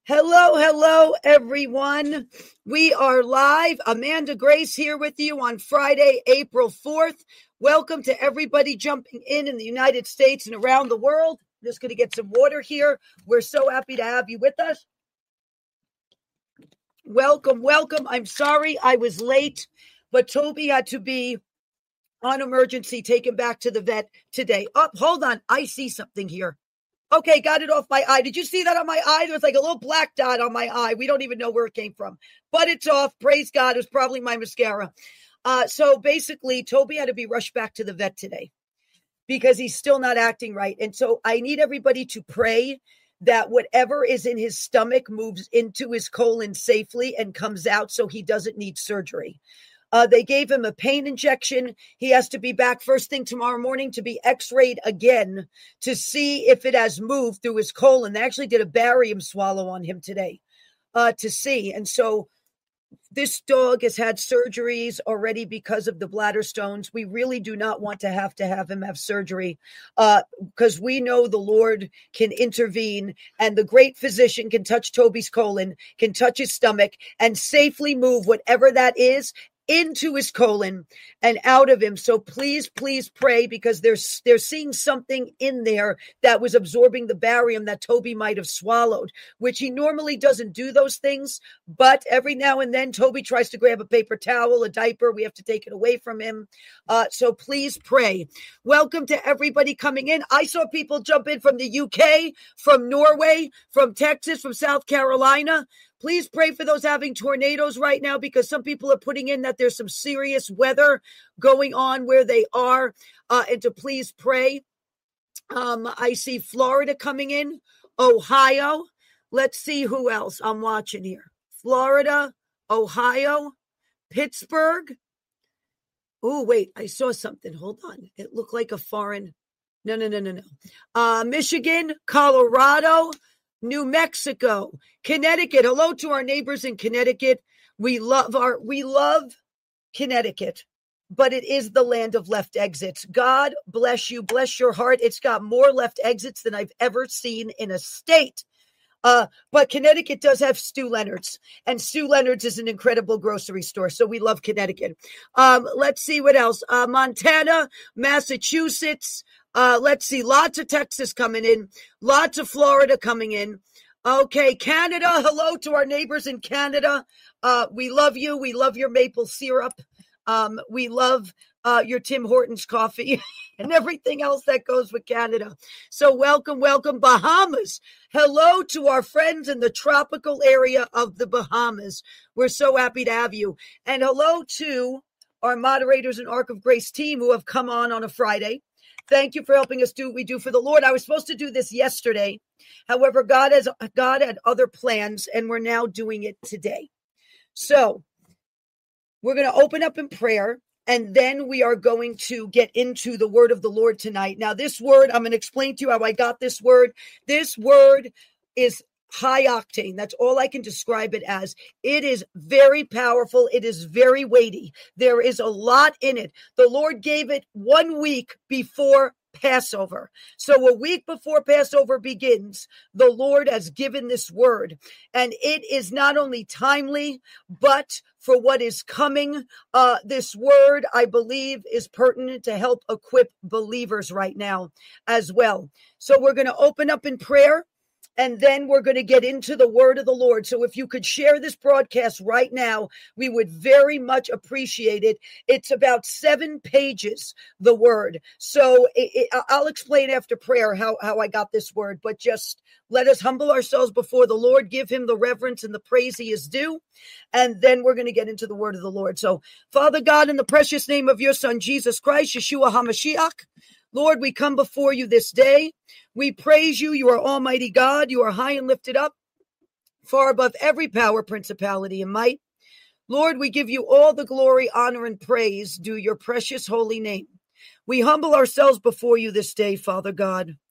Hello, hello, everyone. We are live. Amanda Grace here with you on Friday, April 4th. Welcome to everybody jumping in the United States and around the world. I'm just going to get some water here. We're so happy to have you with us. Welcome, welcome. I'm sorry I was late, but Toby had to be on emergency taken back to the vet today. Oh, hold on. I see something here. Okay, got it off my eye. Did you see that on my eye? There was like a little black dot on my eye. We don't even know where it came from, but it's off. Praise God. It was probably my mascara. So basically, Toby had to be rushed back to the vet today because he's still not acting right. And so I need everybody to pray that whatever is in his stomach moves into his colon safely and comes out so he doesn't need surgery. They gave him a pain injection. He has to be back first thing tomorrow morning to be x-rayed again to see if it has moved through his colon. They actually did a barium swallow on him today to see. And so this dog has had surgeries already because of the bladder stones. We really do not want to have him have surgery because we know the Lord can intervene and the great physician can touch Toby's colon, can touch his stomach and safely move whatever that is into his colon and out of him. So please, please pray because they're seeing something in there that was absorbing the barium that Toby might have swallowed, which he normally doesn't do those things. But every now and then Toby tries to grab a paper towel, a diaper. We have to take it away from him. So please pray. Welcome to everybody coming in. I saw people jump in from the UK, from Norway, from Texas, from South Carolina. Please pray for those having tornadoes right now because some people are putting in that there's some serious weather going on where they are and to please pray. I see Florida coming in, Ohio. Let's see who else I'm watching here. Florida, Ohio, Pittsburgh. Oh, wait, I saw something. Hold on. It looked like a foreign. No. Michigan, Colorado, New Mexico, Connecticut. Hello to our neighbors in Connecticut. We love Connecticut, but it is the land of left exits. God bless you. Bless your heart. It's got more left exits than I've ever seen in a state. But Connecticut does have Stu Leonard's, and Stu Leonard's is an incredible grocery store. So we love Connecticut. Let's see what else. Montana, Massachusetts. Let's see, lots of Texas coming in, lots of Florida coming in. Okay, Canada, hello to our neighbors in Canada. We love you. We love your maple syrup. We love your Tim Hortons coffee and everything else that goes with Canada. So welcome, Bahamas. Hello to our friends in the tropical area of the Bahamas. We're so happy to have you. And hello to our moderators and Ark of Grace team who have come on a Friday. Thank you for helping us do what we do for the Lord. I was supposed to do this yesterday. However, God had other plans, and we're now doing it today. So we're going to open up in prayer, and then we are going to get into the word of the Lord tonight. Now, this word, I'm going to explain to you how I got this word. This word is high octane. That's all I can describe it as. It is very powerful. It is very weighty. There is a lot in it. The Lord gave it 1 week before Passover. So a week before Passover begins, the Lord has given this word. And it is not only timely, but for what is coming. This word, I believe, is pertinent to help equip believers right now as well. So we're going to open up in prayer. And then we're going to get into the word of the Lord. So if you could share this broadcast right now, we would very much appreciate it. It's about 7 pages, the word. So I'll explain after prayer how I got this word. But just let us humble ourselves before the Lord, give him the reverence and the praise he is due. And then we're going to get into the word of the Lord. So Father God, in the precious name of your son, Jesus Christ, Yeshua HaMashiach, Lord, we come before you this day. We praise you. You are Almighty God. You are high and lifted up, far above every power, principality, and might. Lord, we give you all the glory, honor, and praise due your precious holy name. We humble ourselves before you this day, Father God.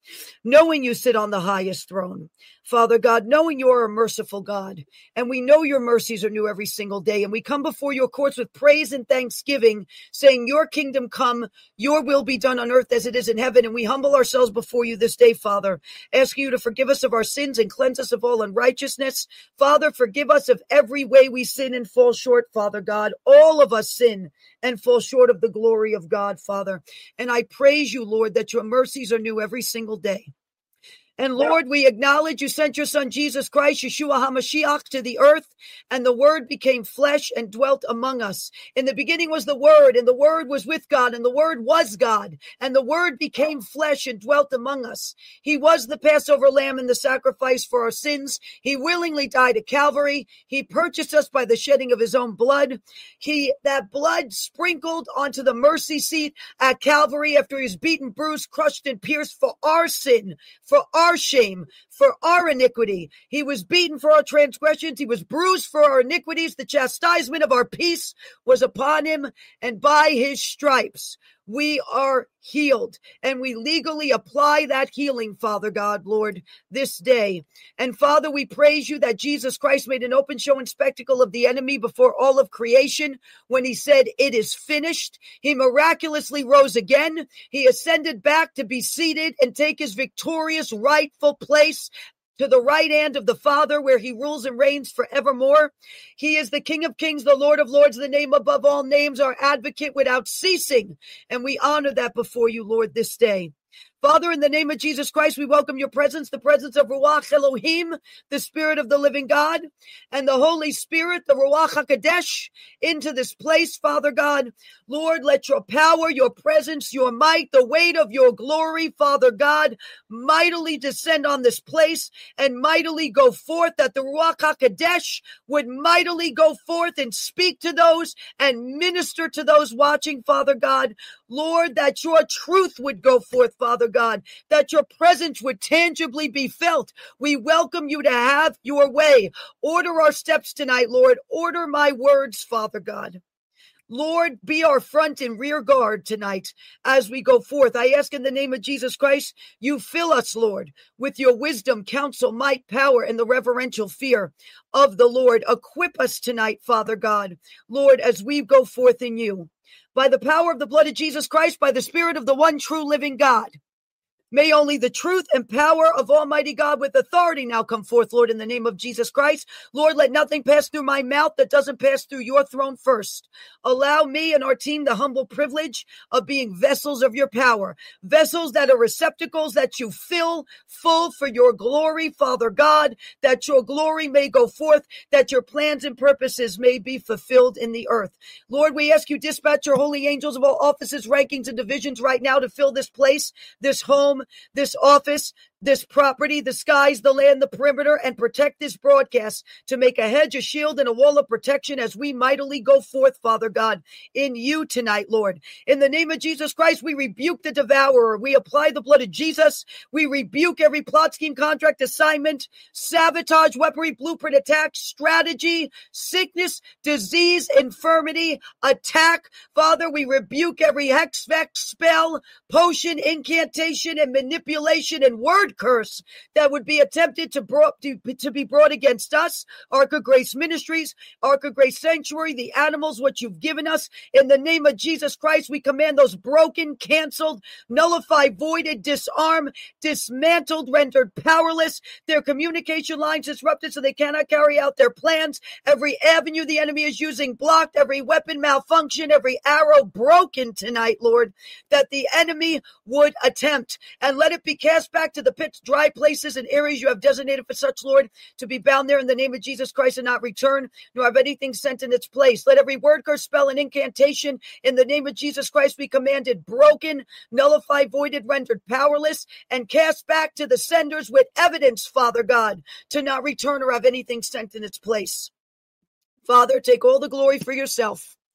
knowing you sit on the highest throne. Father God, knowing you are a merciful God, and we know your mercies are new every single day, and we come before your courts with praise and thanksgiving, saying your kingdom come, your will be done on earth as it is in heaven, and we humble ourselves before you this day, Father, asking you to forgive us of our sins and cleanse us of all unrighteousness. Father, forgive us of every way we sin and fall short, Father God. All of us sin and fall short of the glory of God, Father. And I praise you, Lord, that your mercies are new every single day. And Lord, we acknowledge you sent your son, Jesus Christ, Yeshua HaMashiach, to the earth, and the word became flesh and dwelt among us. In the beginning was the word, and the word was with God, and the word was God, and the word became flesh and dwelt among us. He was the Passover lamb and the sacrifice for our sins. He willingly died at Calvary. He purchased us by the shedding of his own blood. That blood sprinkled onto the mercy seat at Calvary after he was beaten, bruised, crushed, and pierced for our sin, for our shame, for our iniquity. He was beaten for our transgressions. He was bruised for our iniquities. The chastisement of our peace was upon him, and by his stripes we are healed. And we legally apply that healing, Father God, Lord, this day. And Father, we praise you that Jesus Christ made an open show and spectacle of the enemy before all of creation when he said, it is finished. He miraculously rose again. He ascended back to be seated and take his victorious rightful place to the right hand of the Father, where he rules and reigns forevermore. He is the King of Kings, the Lord of Lords, the name above all names, our advocate without ceasing. And we honor that before you, Lord, this day. Father, in the name of Jesus Christ, we welcome your presence, the presence of Ruach Elohim, the Spirit of the living God, and the Holy Spirit, the Ruach HaKodesh, into this place, Father God. Lord, let your power, your presence, your might, the weight of your glory, Father God, mightily descend on this place and mightily go forth, that the Ruach HaKodesh would mightily go forth and speak to those and minister to those watching, Father God. Lord, that your truth would go forth, Father God, that your presence would tangibly be felt. We welcome you to have your way. Order our steps tonight, Lord. Order my words, Father God. Lord, be our front and rear guard tonight as we go forth. I ask in the name of Jesus Christ, you fill us, Lord, with your wisdom, counsel, might, power, and the reverential fear of the Lord. Equip us tonight, Father God, Lord, as we go forth in you. By the power of the blood of Jesus Christ, by the Spirit of the one true living God. May only the truth and power of Almighty God with authority now come forth, Lord, in the name of Jesus Christ. Lord, let nothing pass through my mouth that doesn't pass through your throne first. Allow me and our team the humble privilege of being vessels of your power, vessels that are receptacles that you fill full for your glory, Father God, that your glory may go forth, that your plans and purposes may be fulfilled in the earth. Lord, we ask you dispatch your holy angels of all offices, rankings, and divisions right now to fill this place, this home, this office, this property, the skies, the land, the perimeter, and protect this broadcast to make a hedge, a shield, and a wall of protection as we mightily go forth, Father God, in you tonight, Lord. In the name of Jesus Christ, we rebuke the devourer. We apply the blood of Jesus. We rebuke every plot, scheme, contract, assignment, sabotage, weaponry, blueprint, attack, strategy, sickness, disease, infirmity, attack. Father, we rebuke every hex, vex, spell, potion, incantation, and manipulation and word curse that would be attempted to be brought against us, Ark of Grace Ministries, Ark of Grace Sanctuary, the animals, what you've given us. In the name of Jesus Christ, we command those broken, canceled, nullified, voided, disarmed, dismantled, rendered powerless, their communication lines disrupted so they cannot carry out their plans, every avenue the enemy is using blocked, every weapon malfunction, every arrow broken tonight, Lord, that the enemy would attempt, and let it be cast back to the pits, dry places, and areas you have designated for such, Lord, to be bound there in the name of Jesus Christ and not return, nor have anything sent in its place. Let every word, curse, spell, and incantation in the name of Jesus Christ be commanded broken, nullified, voided, rendered powerless, and cast back to the senders with evidence, Father God, to not return or have anything sent in its place. Father, take all the glory for yourself.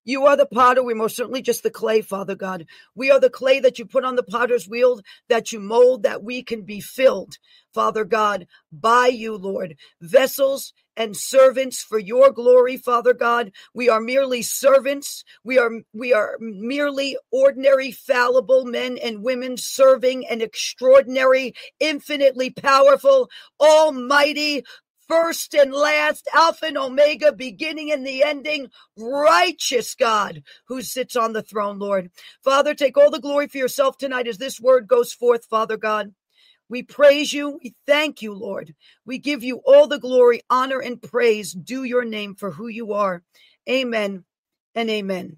You are the potter. We're most certainly just the clay, Father God. We are the clay that you put on the potter's wheel, that you mold, that we can be filled, Father God, by you, Lord. Vessels and servants for your glory, Father God. We are merely servants. We are merely ordinary, fallible men and women serving an extraordinary, infinitely powerful, almighty, first and last, Alpha and Omega, beginning and the ending, righteous God who sits on the throne, Lord. Father, take all the glory for yourself tonight as this word goes forth, Father God. We praise you. We thank you, Lord. We give you all the glory, honor, and praise. Do your name for who you are. Amen and amen.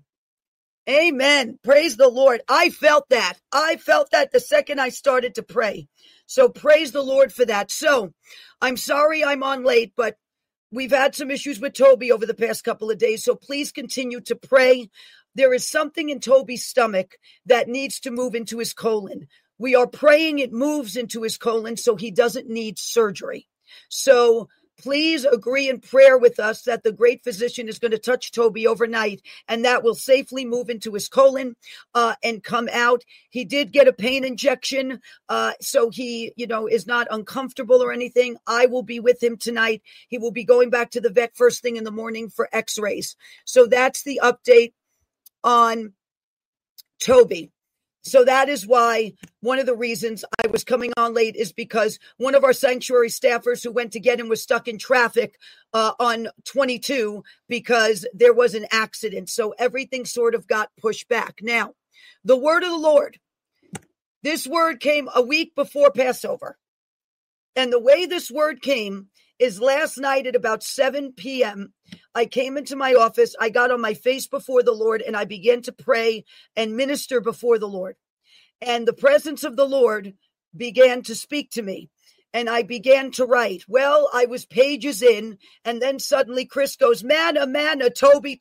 Amen. Praise the Lord. I felt that. I felt that the second I started to pray. So praise the Lord for that. So I'm sorry I'm on late, but we've had some issues with Toby over the past couple of days. So please continue to pray. There is something in Toby's stomach that needs to move into his colon. We are praying it moves into his colon so he doesn't need surgery. So please agree in prayer with us that the great physician is going to touch Toby overnight and that will safely move into his colon and come out. He did get a pain injection, so he, is not uncomfortable or anything. I will be with him tonight. He will be going back to the vet first thing in the morning for x-rays. So that's the update on Toby. So that is why one of the reasons I was coming on late is because one of our sanctuary staffers who went to get him was stuck in traffic on 22 because there was an accident. So everything sort of got pushed back. Now, the word of the Lord. This word came a week before Passover. And the way this word came is last night at about 7 p.m., I came into my office, I got on my face before the Lord, and I began to pray and minister before the Lord. And the presence of the Lord began to speak to me, and I began to write. Well, I was pages in, and then suddenly Chris goes, manna, Toby.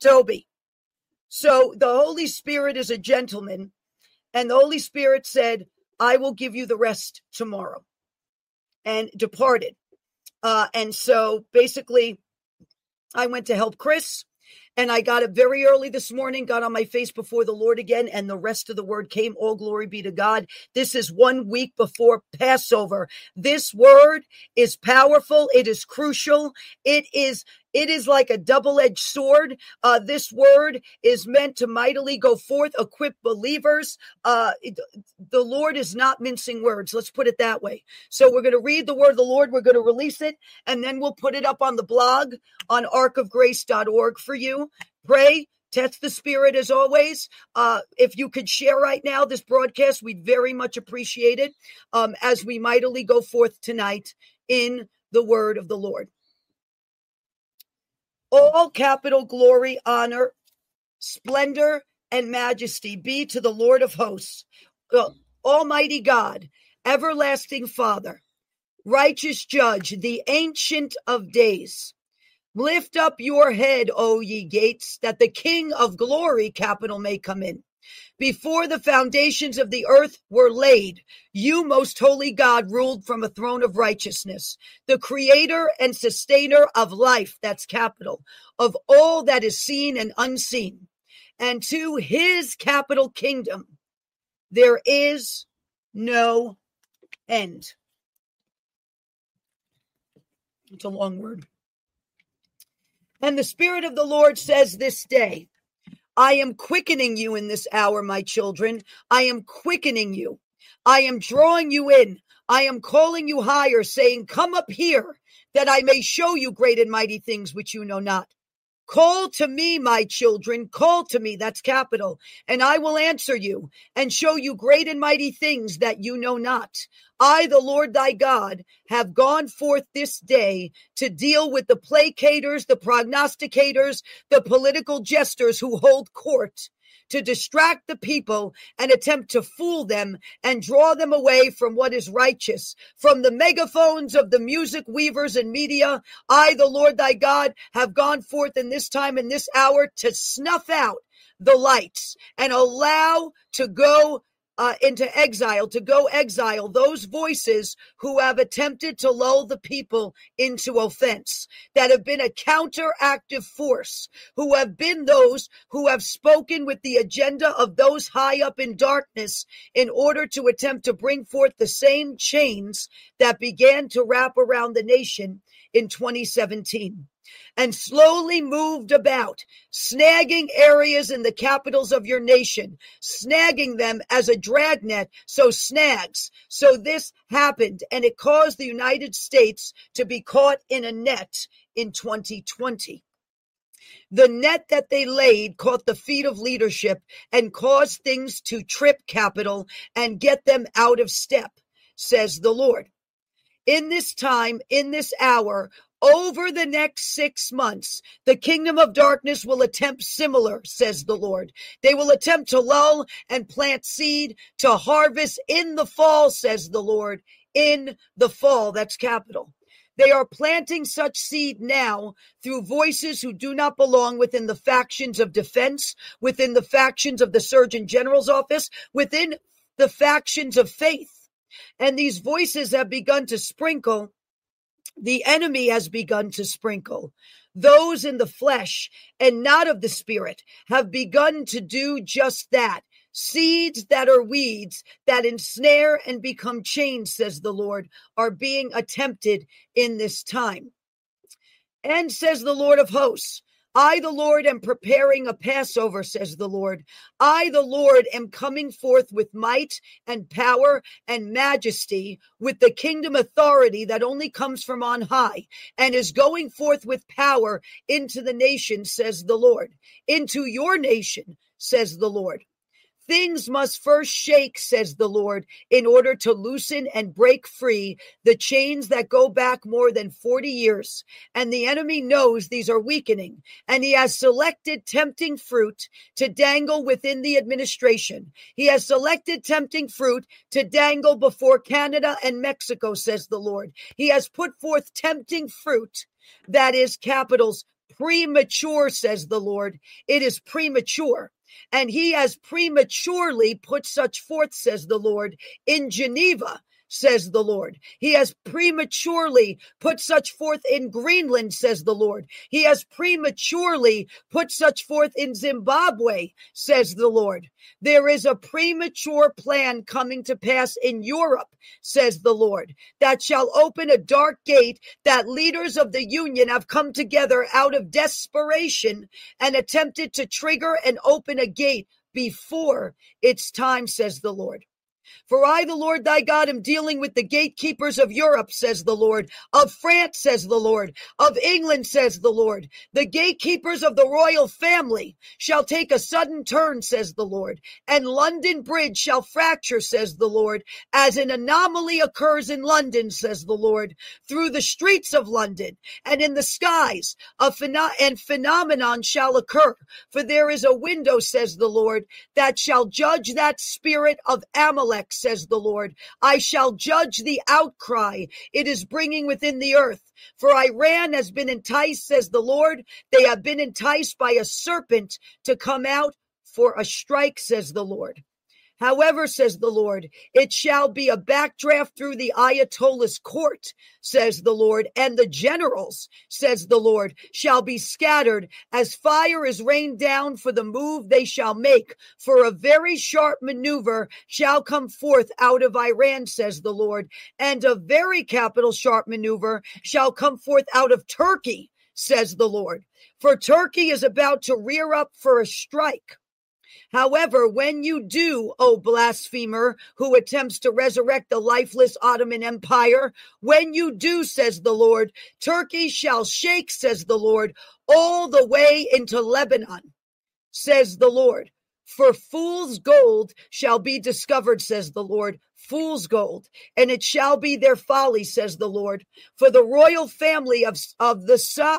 So the Holy Spirit is a gentleman, and the Holy Spirit said, I will give you the rest tomorrow, and departed. And so basically I went to help Chris, and I got up very early this morning, got on my face before the Lord again, and the rest of the word came. All glory be to God. This is 1 week before Passover. This word is powerful. It is crucial. It is like a double-edged sword. This word is meant to mightily go forth, equip believers. The Lord is not mincing words. Let's put it that way. So we're going to read the word of the Lord. We're going to release it, and then we'll put it up on the blog on arkofgrace.org for you. Pray. Test the spirit as always. If you could share right now this broadcast, we'd very much appreciate it as we mightily go forth tonight in the word of the Lord. All capital glory, honor, splendor, and majesty be to the Lord of hosts, Almighty God, everlasting Father, righteous Judge, the Ancient of Days. Lift up your head, O ye gates, that the King of glory, capital, may come in. Before the foundations of the earth were laid, you, most holy God, ruled from a throne of righteousness, the creator and sustainer of life, that's capital, of all that is seen and unseen. And to his capital kingdom, there is no end. It's a long word. And the Spirit of the Lord says this day, I am quickening you in this hour, my children. I am quickening you. I am drawing you in. I am calling you higher, saying, come up here, that I may show you great and mighty things which you know not. Call to me, my children, call to me, that's capital, and I will answer you and show you great and mighty things that you know not. I, the Lord thy God, have gone forth this day to deal with the placaters, the prognosticators, the political jesters who hold court, to distract the people and attempt to fool them and draw them away from what is righteous. From the megaphones of the music weavers and media, I, the Lord thy God, have gone forth in this time and this hour to snuff out the lights and allow to go into exile, to go exile those voices who have attempted to lull the people into offense, that have been a counteractive force, who have been those who have spoken with the agenda of those high up in darkness in order to attempt to bring forth the same chains that began to wrap around the nation in 2017. And slowly moved about, snagging areas in the capitals of your nation, snagging them as a dragnet, so snags. So this happened, and it caused the United States to be caught in a net in 2020. The net that they laid caught the feet of leadership and caused things to trip capital and get them out of step, says the Lord. In this time, in this hour, over the next 6 months, the kingdom of darkness will attempt similar, says the Lord. They will attempt to lull and plant seed to harvest in the fall, says the Lord. In the fall, that's capital. They are planting such seed now through voices who do not belong within the factions of defense, within the factions of the Surgeon General's office, within the factions of faith. And these voices have begun to sprinkle. The enemy has begun to sprinkle. Those in the flesh and not of the spirit have begun to do just that. Seeds that are weeds that ensnare and become chains, says the Lord, are being attempted in this time. And says the Lord of hosts, I, the Lord, am preparing a Passover, says the Lord. I, the Lord, am coming forth with might and power and majesty, with the kingdom authority that only comes from on high, and is going forth with power into the nation, says the Lord. Into your nation, says the Lord. Things must first shake, says the Lord, in order to loosen and break free the chains that go back more than 40 years. And the enemy knows these are weakening, and he has selected tempting fruit to dangle within the administration. He has selected tempting fruit to dangle before Canada and Mexico, says the Lord. He has put forth tempting fruit that is capitals premature, says the Lord. It is premature. And he has prematurely put such forth, says the Lord, in Geneva, says the Lord. He has prematurely put such forth in Greenland, says the Lord. He has prematurely put such forth in Zimbabwe, says the Lord. There is a premature plan coming to pass in Europe, says the Lord, that shall open a dark gate that leaders of the union have come together out of desperation and attempted to trigger and open a gate before its time, says the Lord. For I, the Lord thy God, am dealing with the gatekeepers of Europe, says the Lord, of France, says the Lord, of England, says the Lord. The gatekeepers of the royal family shall take a sudden turn, says the Lord, and London Bridge shall fracture, says the Lord, as an anomaly occurs in London, says the Lord, through the streets of London and in the skies, and phenomenon shall occur. For there is a window, says the Lord, that shall judge that spirit of Amalek, says the Lord. I shall judge the outcry it is bringing within the earth. For Iran has been enticed, says the Lord. They have been enticed by a serpent to come out for a strike, says the Lord. However, says the Lord, it shall be a backdraft through the Ayatollah's court, says the Lord, and the generals, says the Lord, shall be scattered as fire is rained down for the move they shall make. For a very sharp maneuver shall come forth out of Iran, says the Lord, and a very capital sharp maneuver shall come forth out of Turkey, says the Lord. For Turkey is about to rear up for a strike. However, when you do, O blasphemer, who attempts to resurrect the lifeless Ottoman Empire, when you do, says the Lord, Turkey shall shake, says the Lord, all the way into Lebanon, says the Lord. For fool's gold shall be discovered, says the Lord, fool's gold, and it shall be their folly, says the Lord. For the royal family of the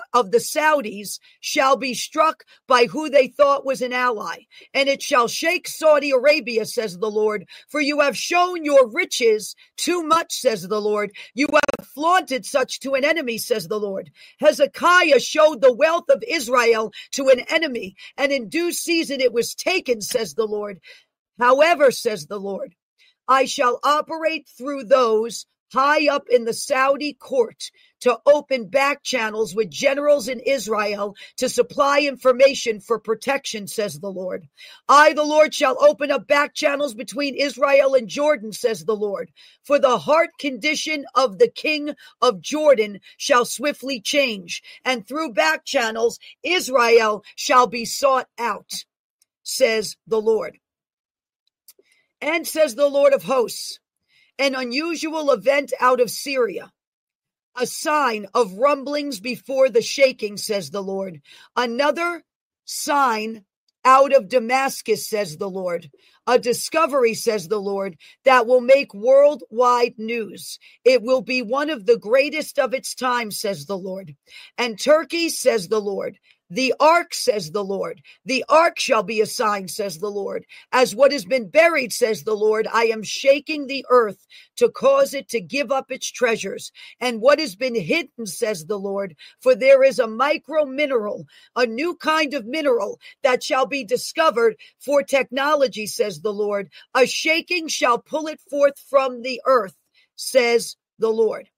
Saudis shall be struck by who they thought was an ally, and it shall shake Saudi Arabia, says the Lord. For you have shown your riches too much, says the Lord. You have flaunted such to an enemy, says the Lord. Hezekiah showed the wealth of Israel to an enemy, and in due season it was taken, says the Lord. However, says the Lord, I shall operate through those high up in the Saudi court to open back channels with generals in Israel to supply information for protection, says the Lord. I, the Lord, shall open up back channels between Israel and Jordan, says the Lord. For the heart condition of the king of Jordan shall swiftly change, and through back channels Israel shall be sought out, says the Lord. And says the Lord of hosts, an unusual event out of Syria, a sign of rumblings before the shaking, says the Lord. Another sign out of Damascus, says the Lord. A discovery, says the Lord, that will make worldwide news. It will be one of the greatest of its time, says the Lord. And Turkey, says the Lord. The ark, says the Lord. The ark shall be a sign, says the Lord. As what has been buried, says the Lord, I am shaking the earth to cause it to give up its treasures. And what has been hidden, says the Lord, for there is a micro mineral, a new kind of mineral that shall be discovered for technology, says the Lord. A shaking shall pull it forth from the earth, says the Lord.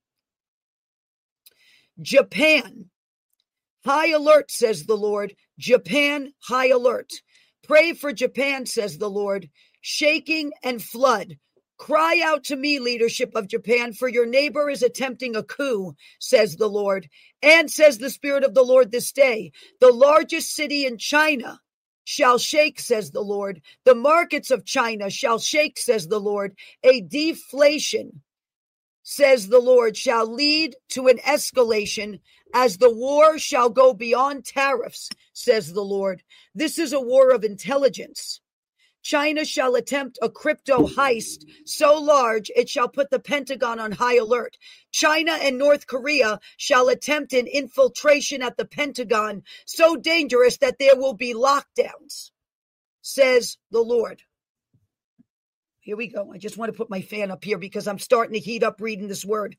Japan. High alert, says the Lord. Japan, high alert. Pray for Japan, says the Lord. Shaking and flood. Cry out to me, leadership of Japan, for your neighbor is attempting a coup, says the Lord. And says the Spirit of the Lord this day, the largest city in China shall shake, says the Lord. The markets of China shall shake, says the Lord. A deflation, says the Lord, shall lead to an escalation as the war shall go beyond tariffs, says the Lord. This is a war of intelligence. China shall attempt a crypto heist so large it shall put the Pentagon on high alert. China and North Korea shall attempt an infiltration at the Pentagon so dangerous that there will be lockdowns, says the Lord. Here we go. I just want to put my fan up here because I'm starting to heat up reading this word.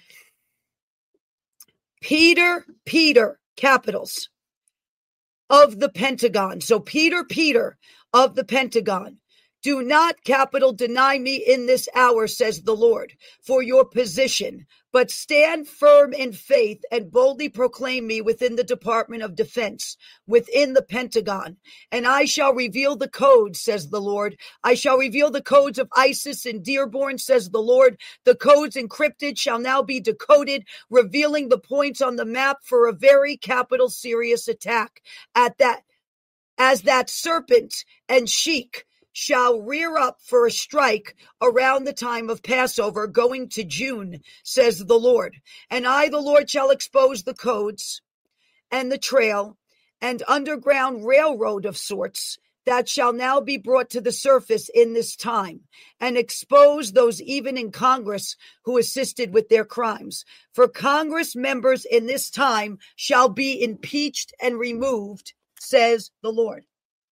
Peter, capitals of the Pentagon. So Peter of the Pentagon. Do not, capital, deny me in this hour, says the Lord, for your position, but stand firm in faith and boldly proclaim me within the Department of Defense, within the Pentagon. And I shall reveal the codes, says the Lord. I shall reveal the codes of ISIS and Dearborn, says the Lord. The codes encrypted shall now be decoded, revealing the points on the map for a very capital serious attack. As that serpent and sheik shall rear up for a strike around the time of Passover, going to June, says the Lord. And I, the Lord, shall expose the codes and the trail and underground railroad of sorts that shall now be brought to the surface in this time, and expose those even in Congress who assisted with their crimes. For Congress members in this time shall be impeached and removed, says the Lord.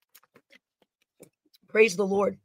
Praise the Lord.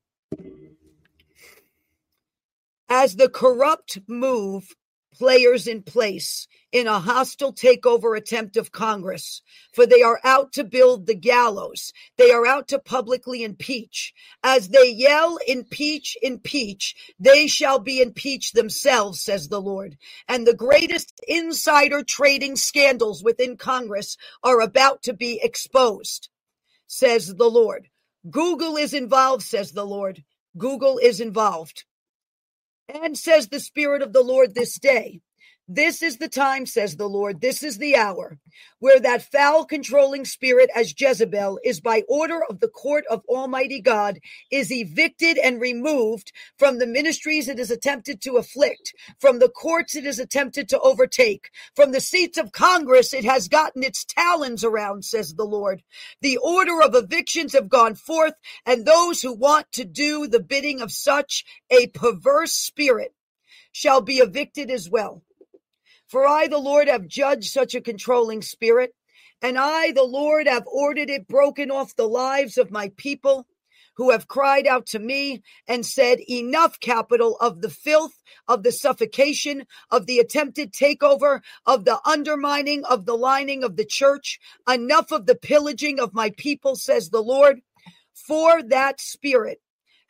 As the corrupt move players in place in a hostile takeover attempt of Congress, for they are out to build the gallows. They are out to publicly impeach. As they yell, impeach, impeach, they shall be impeached themselves, says the Lord. And the greatest insider trading scandals within Congress are about to be exposed, says the Lord. Google is involved, says the Lord. Google is involved. And says the Spirit of the Lord this day, this is the time, says the Lord, this is the hour, where that foul controlling spirit as Jezebel is by order of the court of Almighty God, is evicted and removed from the ministries it is attempted to afflict, from the courts it is attempted to overtake, from the seats of Congress it has gotten its talons around, says the Lord. The order of evictions have gone forth, and those who want to do the bidding of such a perverse spirit shall be evicted as well. For I, the Lord, have judged such a controlling spirit, and I, the Lord, have ordered it broken off the lives of my people who have cried out to me and said, enough, capital, of the filth, of the suffocation, of the attempted takeover, of the undermining of the lining of the church, enough of the pillaging of my people, says the Lord. For that spirit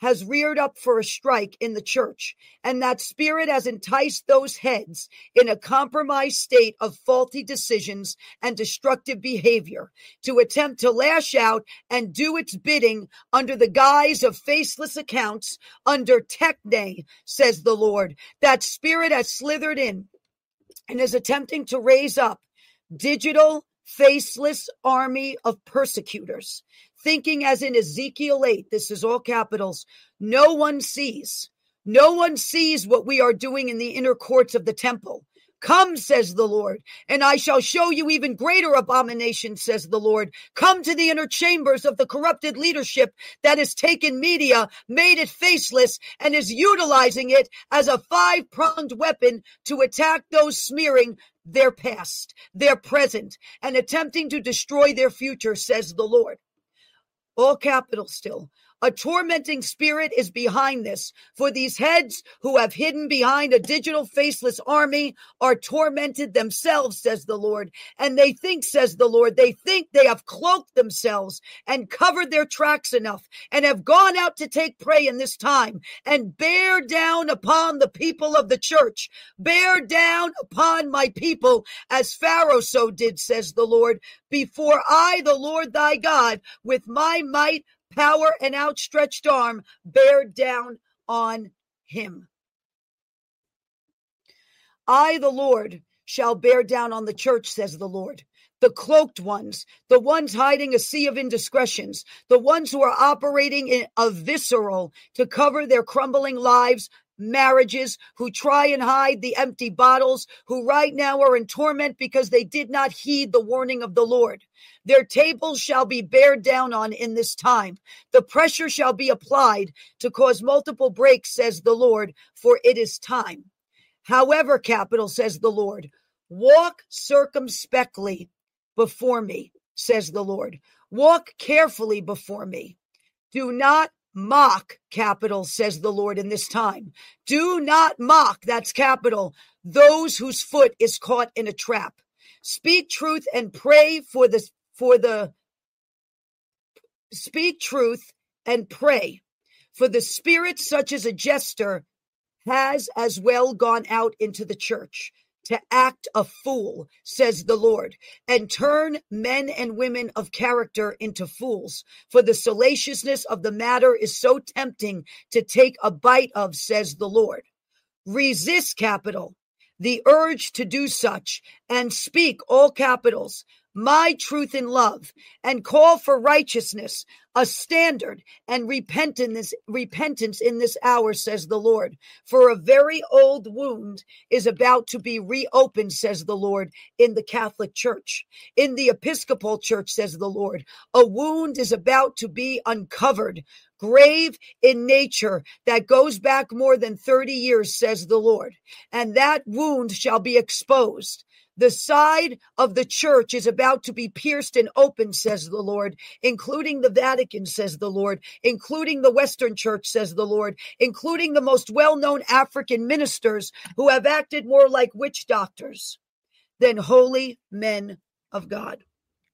has reared up for a strike in the church, and that spirit has enticed those heads in a compromised state of faulty decisions and destructive behavior to attempt to lash out and do its bidding under the guise of faceless accounts under techne, says the Lord. That spirit has slithered in and is attempting to raise up digital, faceless army of persecutors, thinking as in Ezekiel 8, this is all capitals, no one sees what we are doing in the inner courts of the temple. Come, says the Lord, and I shall show you even greater abomination, says the Lord. Come to the inner chambers of the corrupted leadership that has taken media, made it faceless, and is utilizing it as a five-pronged weapon to attack those smearing their past, their present, and attempting to destroy their future, says the Lord. All capital still. A tormenting spirit is behind this, for these heads who have hidden behind a digital faceless army are tormented themselves, says the Lord. And they think, says the Lord, they think they have cloaked themselves and covered their tracks enough and have gone out to take prey in this time and bear down upon the people of the church, bear down upon my people as Pharaoh so did, says the Lord, before I, the Lord thy God, with my might, power, and outstretched arm, bear down on him. I, the Lord, shall bear down on the church, says the Lord. The cloaked ones, the ones hiding a sea of indiscretions, the ones who are operating in a visceral to cover their crumbling lives, marriages, who try and hide the empty bottles, who right now are in torment because they did not heed the warning of the Lord. Their tables shall be bared down on in this time. The pressure shall be applied to cause multiple breaks, says the Lord, for it is time. However, capital, says the Lord, walk circumspectly before me, says the Lord. Walk carefully before me. Do not mock, capital, says the Lord, in this time. Do not mock, that's capital, those whose foot is caught in a trap. Speak truth and pray speak truth and pray, for the spirit such as a jester has as well gone out into the church to act a fool, says the Lord, and turn men and women of character into fools. For the salaciousness of the matter is so tempting to take a bite of, says the Lord. Resist, capital, the urge to do such, and speak, all capitals, my truth in love, and call for righteousness, a standard, and repentance in this hour, says the Lord. For a very old wound is about to be reopened, says the Lord, in the Catholic Church. In the Episcopal Church, says the Lord, a wound is about to be uncovered, grave in nature, that goes back more than 30 years, says the Lord. And that wound shall be exposed. The side of the church is about to be pierced and opened, says the Lord, including the Vatican, says the Lord, including the Western Church, says the Lord, including the most well-known African ministers who have acted more like witch doctors than holy men of God.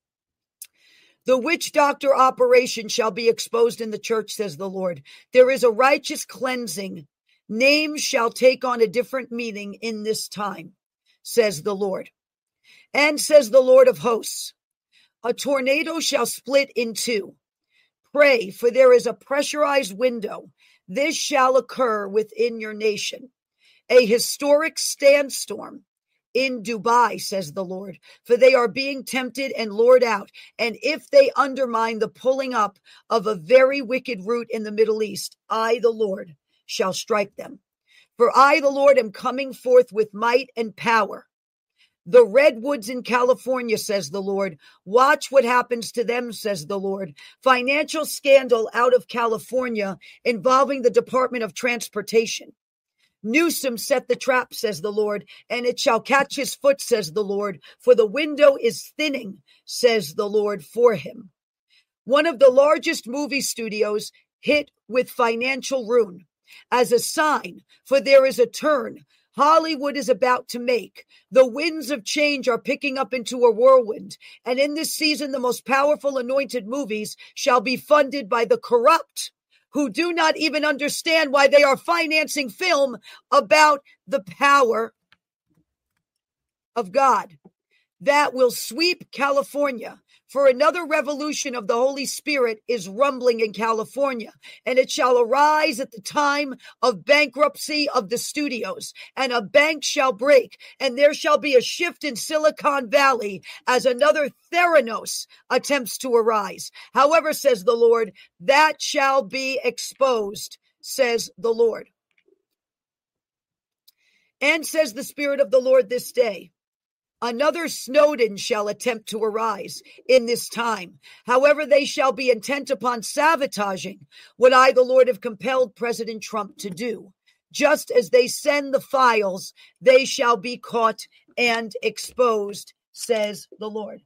The witch doctor operation shall be exposed in the church, says the Lord. There is a righteous cleansing. Names shall take on a different meaning in this time, says the Lord. And says the Lord of hosts, a tornado shall split in two. Pray, for there is a pressurized window. This shall occur within your nation. A historic sandstorm in Dubai, says the Lord, for they are being tempted and lured out. And if they undermine the pulling up of a very wicked root in the Middle East, I, the Lord, shall strike them. For I, the Lord, am coming forth with might and power. The redwoods in California, says the Lord. Watch what happens to them, says the Lord. Financial scandal out of California involving the Department of Transportation. Newsom set the trap, says the Lord, and it shall catch his foot, says the Lord, for the window is thinning, says the Lord, for him. One of the largest movie studios hit with financial ruin. As a sign, for there is a turn Hollywood is about to make. The winds of change are picking up into a whirlwind. And in this season, the most powerful anointed movies shall be funded by the corrupt, who do not even understand why they are financing film about the power of God that will sweep California. For another revolution of the Holy Spirit is rumbling in California, and it shall arise at the time of bankruptcy of the studios, and a bank shall break, and there shall be a shift in Silicon Valley as another Theranos attempts to arise. However, says the Lord, that shall be exposed, says the Lord. And says the Spirit of the Lord this day, another Snowden shall attempt to arise in this time. However, they shall be intent upon sabotaging what I, the Lord, have compelled President Trump to do. Just as they send the files, they shall be caught and exposed, says the Lord.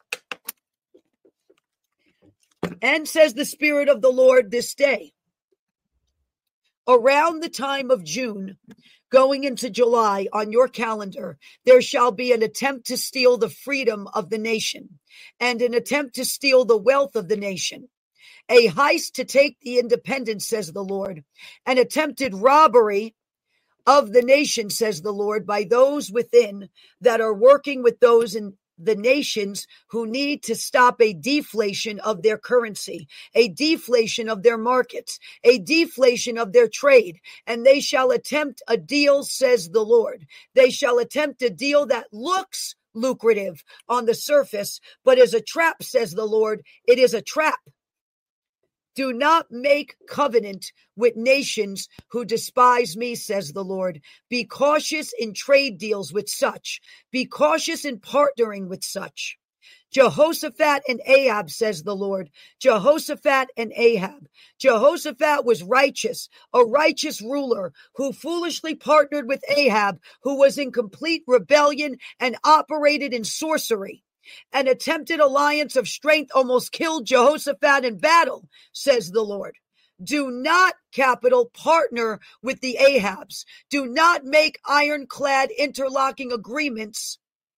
And says the Spirit of the Lord this day, around the time of June, going into July on your calendar, there shall be an attempt to steal the freedom of the nation and an attempt to steal the wealth of the nation. A heist to take the independence, says the Lord. An attempted robbery of the nation, says the Lord, by those within that are working with those in the nations who need to stop a deflation of their currency, a deflation of their markets, a deflation of their trade. And they shall attempt a deal, says the Lord. They shall attempt a deal that looks lucrative on the surface, but is a trap, says the Lord. It is a trap. Do not make covenant with nations who despise me, says the Lord. Be cautious in trade deals with such. Be cautious in partnering with such. Jehoshaphat and Ahab, says the Lord. Jehoshaphat and Ahab. Jehoshaphat was righteous, a righteous ruler who foolishly partnered with Ahab, who was in complete rebellion and operated in sorcery. An attempted alliance of strength almost killed Jehoshaphat in battle, says the Lord. Do not, capital, partner with the Ahabs. Do not make ironclad interlocking agreements,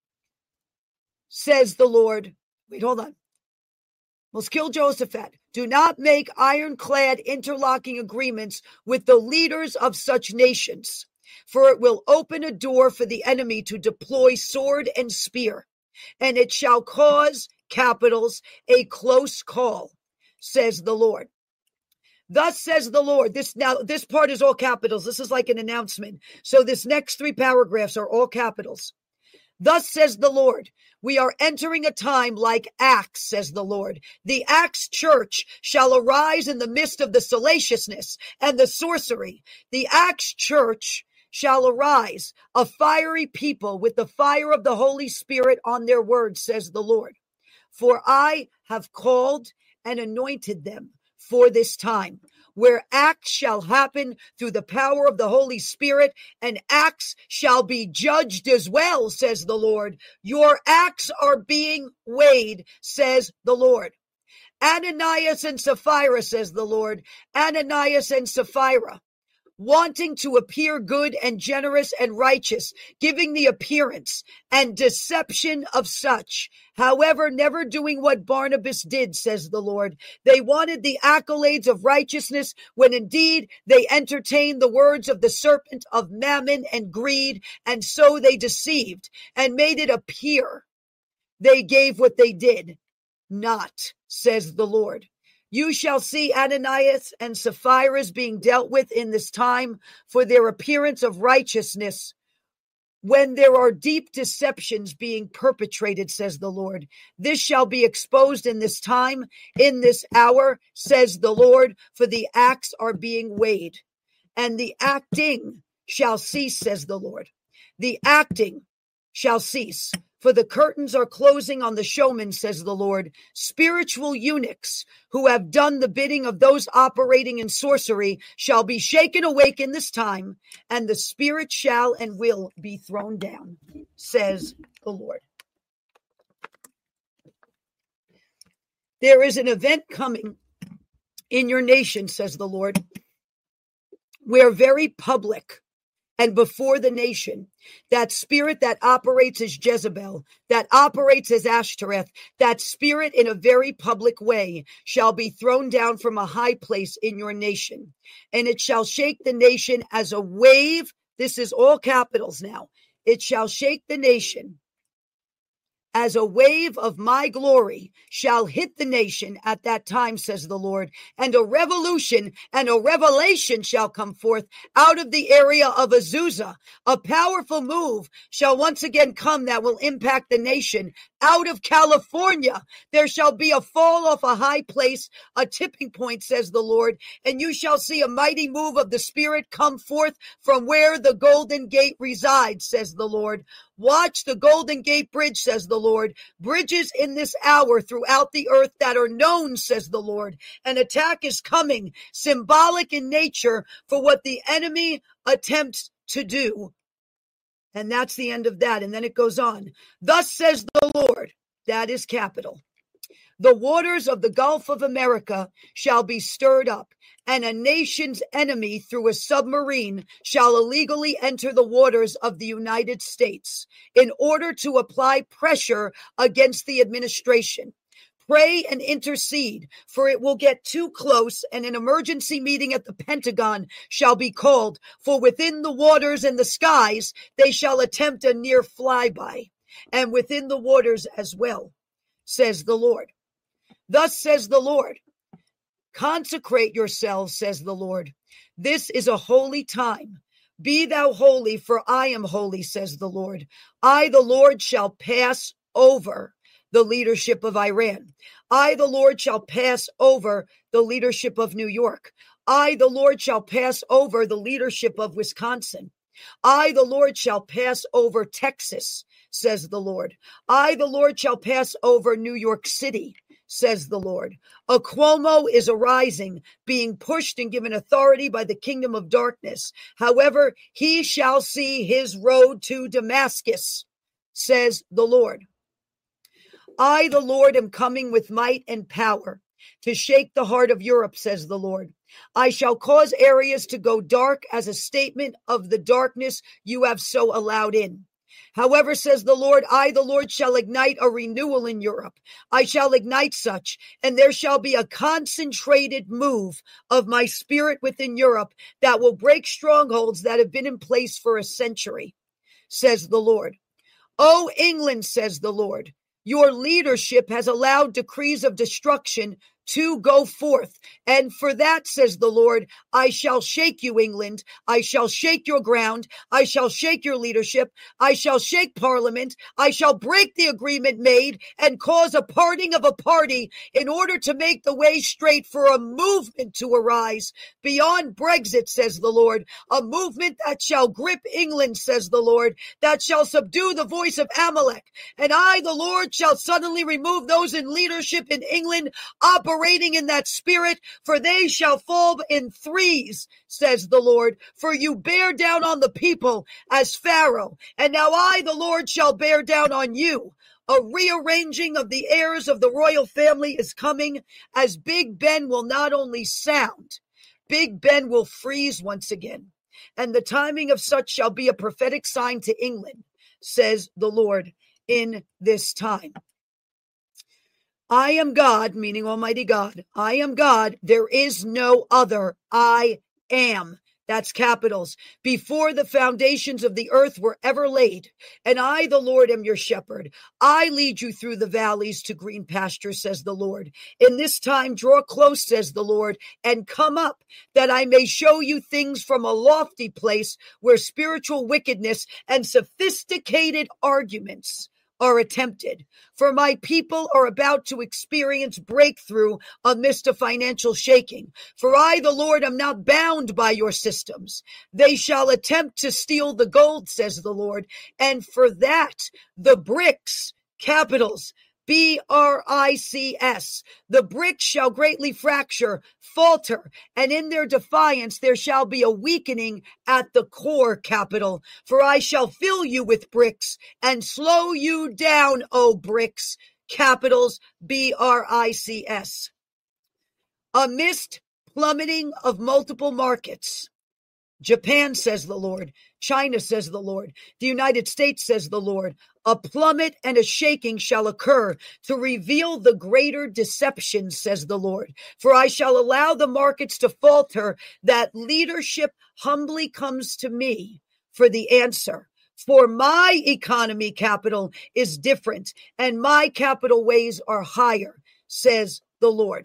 says the Lord. Wait, hold on. Almost killed Jehoshaphat. Do not make ironclad interlocking agreements with the leaders of such nations, for it will open a door for the enemy to deploy sword and spear. And it shall cause, capitals, a close call, says the Lord. Thus says the Lord. This part is all capitals. This is like an announcement. So this next 3 paragraphs are all capitals. Thus says the Lord. We are entering a time like Acts, says the Lord. The Acts church shall arise in the midst of the salaciousness and the sorcery. The Acts church shall arise, a fiery people with the fire of the Holy Spirit on their words, says the Lord. For I have called and anointed them for this time, where acts shall happen through the power of the Holy Spirit, and acts shall be judged as well, says the Lord. Your acts are being weighed, says the Lord. Ananias and Sapphira, says the Lord. Ananias and Sapphira, wanting to appear good and generous and righteous, giving the appearance and deception of such. However, never doing what Barnabas did, says the Lord. They wanted the accolades of righteousness when indeed they entertained the words of the serpent of mammon and greed, and so they deceived and made it appear they gave what they did not, says the Lord. You shall see Ananias and Sapphira being dealt with in this time for their appearance of righteousness, when there are deep deceptions being perpetrated, says the Lord. This shall be exposed in this time, in this hour, says the Lord, for the acts are being weighed, and the acting shall cease, says the Lord. The acting shall cease. For the curtains are closing on the showman, says the Lord. Spiritual eunuchs who have done the bidding of those operating in sorcery shall be shaken awake in this time, and the spirit shall and will be thrown down, says the Lord. There is an event coming in your nation, says the Lord, where very public and before the nation, that spirit that operates as Jezebel, that operates as Ashtoreth, that spirit in a very public way shall be thrown down from a high place in your nation, and it shall shake the nation as a wave. This is all capitals now. It shall shake the nation as a wave of my glory shall hit the nation at that time, says the Lord, and a revolution and a revelation shall come forth out of the area of Azusa. A powerful move shall once again come that will impact the nation. Out of California, there shall be a fall off a high place, a tipping point, says the Lord, and you shall see a mighty move of the Spirit come forth from where the Golden Gate resides, says the Lord. Watch the Golden Gate Bridge, says the Lord. Bridges in this hour throughout the earth that are known, says the Lord. An attack is coming, symbolic in nature for what the enemy attempts to do. And that's the end of that. And then it goes on. Thus says the Lord, that is capital. The waters of the Gulf of America shall be stirred up, and a nation's enemy through a submarine shall illegally enter the waters of the United States in order to apply pressure against the administration. Pray and intercede, for it will get too close, and an emergency meeting at the Pentagon shall be called, for within the waters and the skies they shall attempt a near flyby, and within the waters as well, says the Lord. Thus says the Lord, consecrate yourselves, says the Lord. This is a holy time. Be thou holy, for I am holy, says the Lord. I, the Lord, shall pass over the leadership of Iran. I, the Lord, shall pass over the leadership of New York. I, the Lord, shall pass over the leadership of Wisconsin. I, the Lord, shall pass over Texas, says the Lord. I, the Lord, shall pass over New York City, says the Lord. A Cuomo is arising, being pushed and given authority by the kingdom of darkness. However, he shall see his road to Damascus, says the Lord. I, the Lord, am coming with might and power to shake the heart of Europe, says the Lord. I shall cause areas to go dark as a statement of the darkness you have so allowed in. However, says the Lord, I, the Lord, shall ignite a renewal in Europe. I shall ignite such, and there shall be a concentrated move of my spirit within Europe that will break strongholds that have been in place for a century, says the Lord. O England, says the Lord, your leadership has allowed decrees of destruction to go forth. And for that, says the Lord, I shall shake you, England. I shall shake your ground. I shall shake your leadership. I shall shake Parliament. I shall break the agreement made and cause a parting of a party in order to make the way straight for a movement to arise beyond Brexit, says the Lord. A movement that shall grip England, says the Lord, that shall subdue the voice of Amalek. And I, the Lord, shall suddenly remove those in leadership in England operating in that spirit, for they shall fall in threes, says the Lord. For you bear down on the people as Pharaoh, and now I, the Lord, shall bear down on you. A rearranging of the heirs of the royal family is coming, as Big Ben will not only sound, Big Ben will freeze once again. And the timing of such shall be a prophetic sign to England, says the Lord, in this time. I am God, meaning Almighty God. I am God. There is no other. I am. That's capitals. Before the foundations of the earth were ever laid. And I, the Lord, am your shepherd. I lead you through the valleys to green pastures, says the Lord. In this time, draw close, says the Lord, and come up, that I may show you things from a lofty place where spiritual wickedness and sophisticated arguments are attempted. For my people are about to experience breakthrough amidst a financial shaking. For I, the Lord, am not bound by your systems. They shall attempt to steal the gold, says the Lord. And for that, the BRICS, capitals, BRICS, the bricks shall greatly fracture, falter, and in their defiance there shall be a weakening at the core, capital. For I shall fill you with bricks and slow you down, O bricks, capitals, BRICS. Amidst plummeting of multiple markets, Japan, says the Lord, China, says the Lord. The United States, says the Lord. A plummet and a shaking shall occur to reveal the greater deception, says the Lord. For I shall allow the markets to falter, that leadership humbly comes to me for the answer. For my economy, capital, is different, and my capital ways are higher, says the Lord.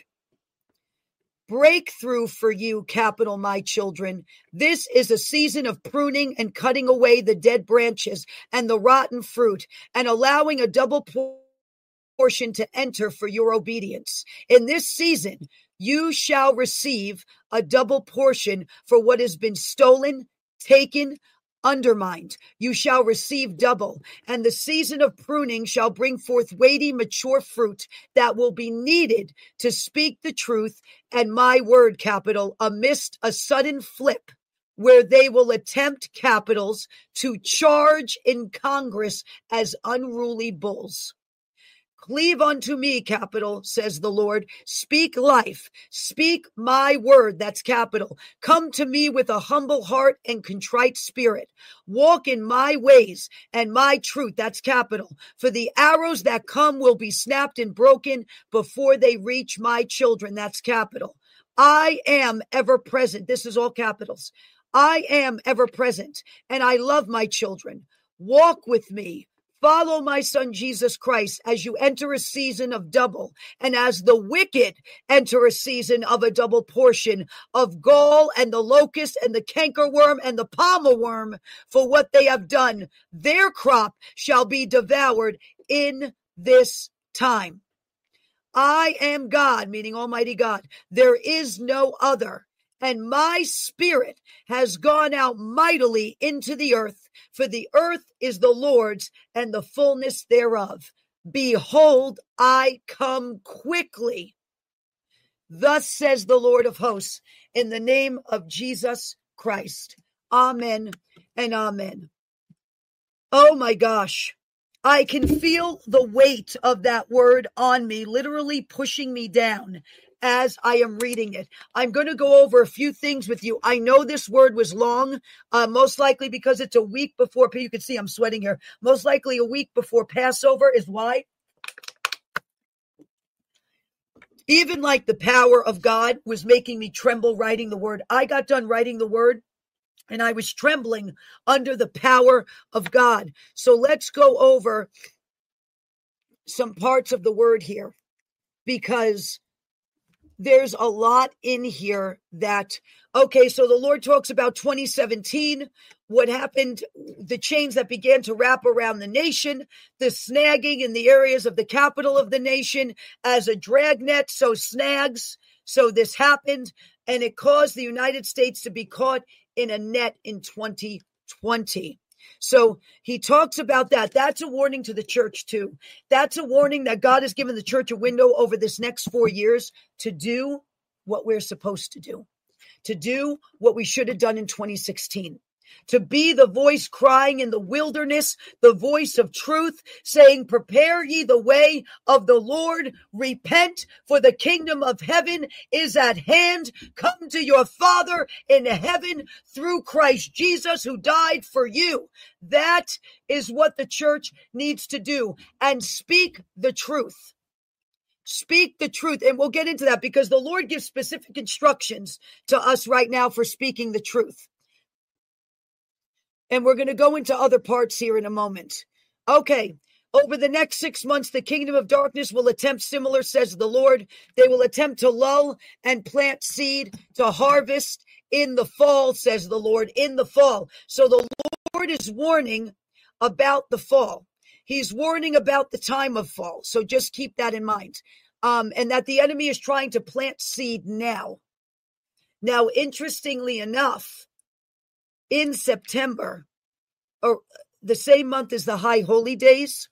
Breakthrough for you, capital, my children. This is a season of pruning and cutting away the dead branches and the rotten fruit, and allowing a double portion to enter for your obedience. In this season, you shall receive a double portion for what has been stolen, taken, undermined. You shall receive double, and the season of pruning shall bring forth weighty, mature fruit that will be needed to speak the truth and my word, capital, amidst a sudden flip where they will attempt, capitals, to charge in Congress as unruly bulls. Cleave unto me, capital, says the Lord. Speak life. Speak my word, that's capital. Come to me with a humble heart and contrite spirit. Walk in my ways and my truth, that's capital. For the arrows that come will be snapped and broken before they reach my children, that's capital. I am ever present. This is all capitals. I am ever present, and I love my children. Walk with me. Follow my son, Jesus Christ, as you enter a season of double, and as the wicked enter a season of a double portion of gall and the locust and the cankerworm and the palmer worm for what they have done. Their crop shall be devoured in this time. I am God, meaning Almighty God. There is no other. And my spirit has gone out mightily into the earth, for the earth is the Lord's and the fullness thereof. Behold, I come quickly. Thus says the Lord of hosts, in the name of Jesus Christ. Amen and amen. Oh my gosh. I can feel the weight of that word on me, literally pushing me down as I am reading it. I'm going to go over a few things with you. I know this word was long, most likely because it's a week before, you can see I'm sweating here, most likely a week before Passover is why. Even like the power of God was making me tremble writing the word. I got done writing the word, and I was trembling under the power of God. So let's go over some parts of the word here, because there's a lot in here that, okay, so the Lord talks about 2017, what happened, the chains that began to wrap around the nation, the snagging in the areas of the capital of the nation as a dragnet, so snags. So this happened, and it caused the United States to be caught in a net in 2020. So he talks about that. That's a warning to the church too. That's a warning that God has given the church a window over this next 4 years to do what we're supposed to do what we should have done in 2016. To be the voice crying in the wilderness, the voice of truth, saying, prepare ye the way of the Lord, repent, for the kingdom of heaven is at hand. Come to your Father in heaven through Christ Jesus, who died for you. That is what the church needs to do, and speak the truth. Speak the truth. And we'll get into that because the Lord gives specific instructions to us right now for speaking the truth. And we're going to go into other parts here in a moment. Okay. Over the next 6 months, the kingdom of darkness will attempt similar, says the Lord. They will attempt to lull and plant seed to harvest in the fall, says the Lord, in the fall. So the Lord is warning about the fall. He's warning about the time of fall. So just keep that in mind. And that the enemy is trying to plant seed now. Now, interestingly enough, in September, or the same month as the high holy days,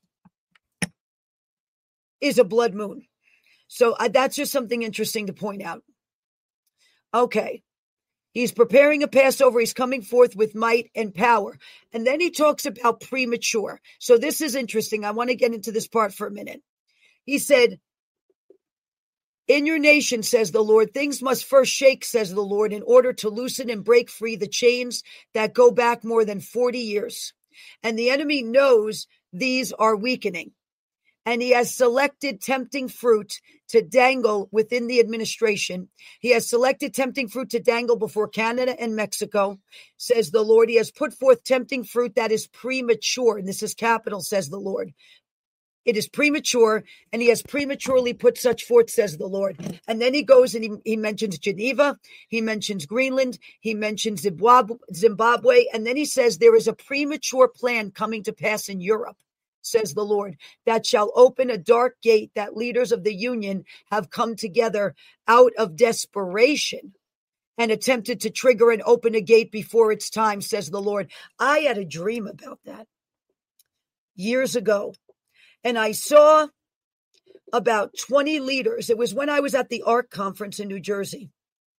is a blood moon. So that's just something interesting to point out. Okay. He's preparing a Passover. He's coming forth with might and power. And then he talks about premature. So this is interesting. I want to get into this part for a minute. He said, In your nation, says the Lord, things must first shake, says the Lord, in order to loosen and break free the chains that go back more than 40 years. And the enemy knows these are weakening. And he has selected tempting fruit to dangle within the administration. He has selected tempting fruit to dangle before Canada and Mexico, says the Lord. He has put forth tempting fruit that is premature. And this is capital, says the Lord. It is premature, and he has prematurely put such forth, says the Lord. And then he goes and he mentions Geneva, he mentions Greenland, he mentions Zimbabwe, and then he says there is a premature plan coming to pass in Europe, says the Lord, that shall open a dark gate that leaders of the union have come together out of desperation and attempted to trigger and open a gate before its time, says the Lord. I had a dream about that years ago. And I saw about 20 leaders. It was when I was at the ARC conference in New Jersey.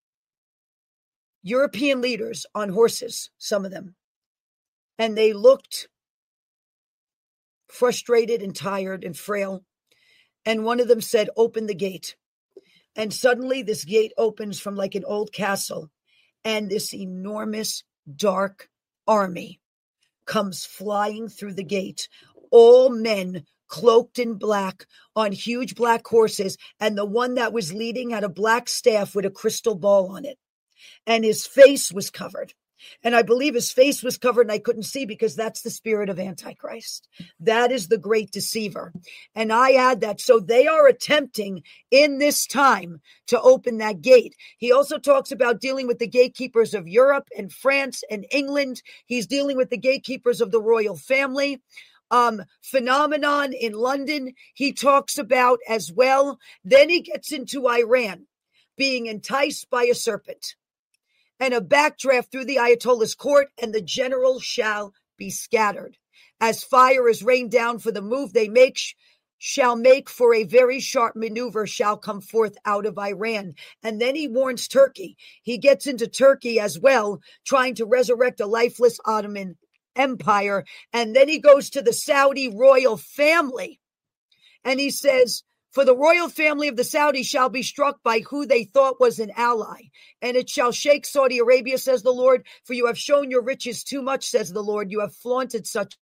European leaders on horses, some of them. And they looked frustrated and tired and frail. And one of them said, open the gate. And suddenly this gate opens from like an old castle. And this enormous dark army comes flying through the gate. All men cloaked in black on huge black horses. And the one that was leading had a black staff with a crystal ball on it. And his face was covered. And I believe his face was covered and I couldn't see because that's the spirit of Antichrist. That is the great deceiver. And I add that. So they are attempting in this time to open that gate. He also talks about dealing with the gatekeepers of Europe and France and England. He's dealing with the gatekeepers of the royal family. Phenomenon in London, he talks about as well. Then he gets into Iran being enticed by a serpent and a backdraft through the Ayatollah's court, and the general shall be scattered. As fire is rained down for the move they make, shall make for a very sharp maneuver shall come forth out of Iran. And then he warns Turkey. He gets into Turkey as well, trying to resurrect a lifeless Ottoman Empire. And then he goes to the Saudi royal family and he says, for the royal family of the Saudis shall be struck by who they thought was an ally, and it shall shake Saudi Arabia, says the Lord, for you have shown your riches too much, says the Lord. You have flaunted such.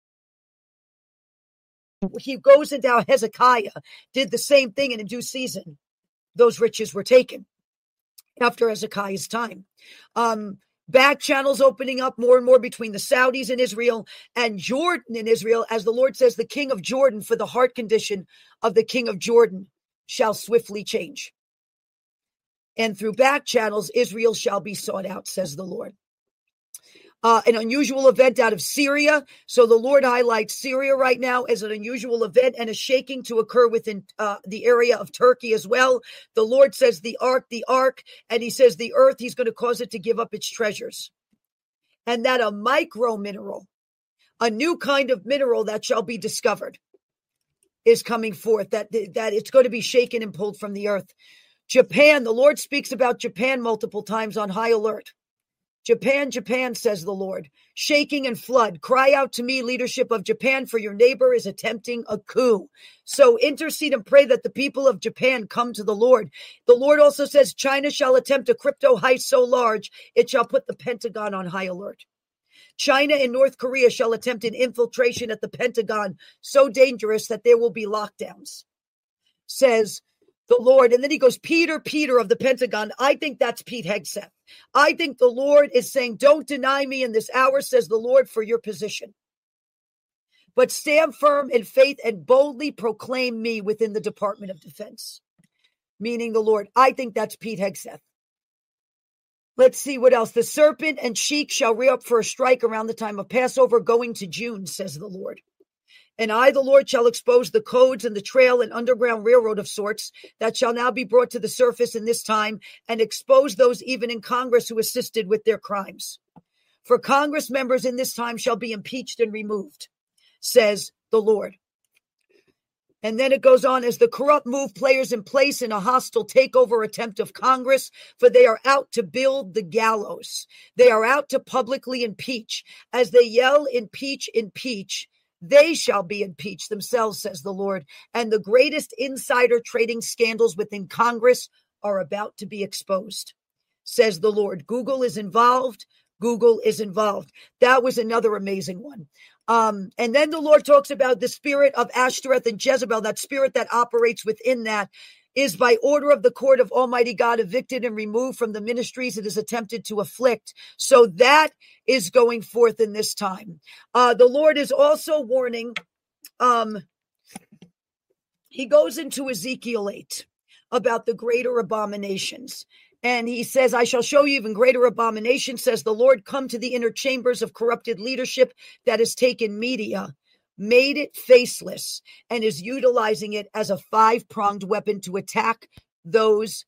He goes into how Hezekiah did the same thing, and in due season, those riches were taken after Hezekiah's time. Back channels opening up more and more between the Saudis and Israel and Jordan and Israel. As the Lord says, the king of Jordan, for the heart condition of the king of Jordan shall swiftly change. And through back channels, Israel shall be sought out, says the Lord. An unusual event out of Syria. So the Lord highlights Syria right now as an unusual event and a shaking to occur within the area of Turkey as well. The Lord says the ark, and he says the earth, he's going to cause it to give up its treasures. And that a micro mineral, a new kind of mineral that shall be discovered is coming forth, that it's going to be shaken and pulled from the earth. Japan, the Lord speaks about Japan multiple times on high alert. Japan, Japan, says the Lord, shaking and flood. Cry out to me, leadership of Japan, for your neighbor is attempting a coup. So intercede and pray that the people of Japan come to the Lord. The Lord also says China shall attempt a crypto heist so large, it shall put the Pentagon on high alert. China and North Korea shall attempt an infiltration at the Pentagon so dangerous that there will be lockdowns, says the Lord. And then he goes, Peter of the Pentagon. I think that's Pete Hegseth. I think the Lord is saying, don't deny me in this hour, says the Lord, for your position. But stand firm in faith and boldly proclaim me within the Department of Defense. Meaning the Lord. I think that's Pete Hegseth. Let's see what else. The serpent and sheik shall rear up for a strike around the time of Passover, going to June, says the Lord. And I, the Lord, shall expose the codes and the trail and underground railroad of sorts that shall now be brought to the surface in this time, and expose those even in Congress who assisted with their crimes. For Congress members in this time shall be impeached and removed, says the Lord. And then it goes on, as the corrupt move players in place in a hostile takeover attempt of Congress, for they are out to build the gallows. They are out to publicly impeach. As they yell, impeach, impeach, They shall be impeached themselves, says the Lord. And the greatest insider trading scandals within Congress are about to be exposed, says the Lord. Google is involved. Google is involved. That was another amazing one. And then the Lord talks about the spirit of Ashtoreth and Jezebel, that spirit that operates within that is by order of the court of Almighty God evicted and removed from the ministries it is attempted to afflict. So that is going forth in this time. The Lord is also warning. He goes into Ezekiel 8 about the greater abominations. And he says, I shall show you even greater abominations, says the Lord. Come to the inner chambers of corrupted leadership that has taken media, made it faceless, and is utilizing it as a five-pronged weapon to attack those.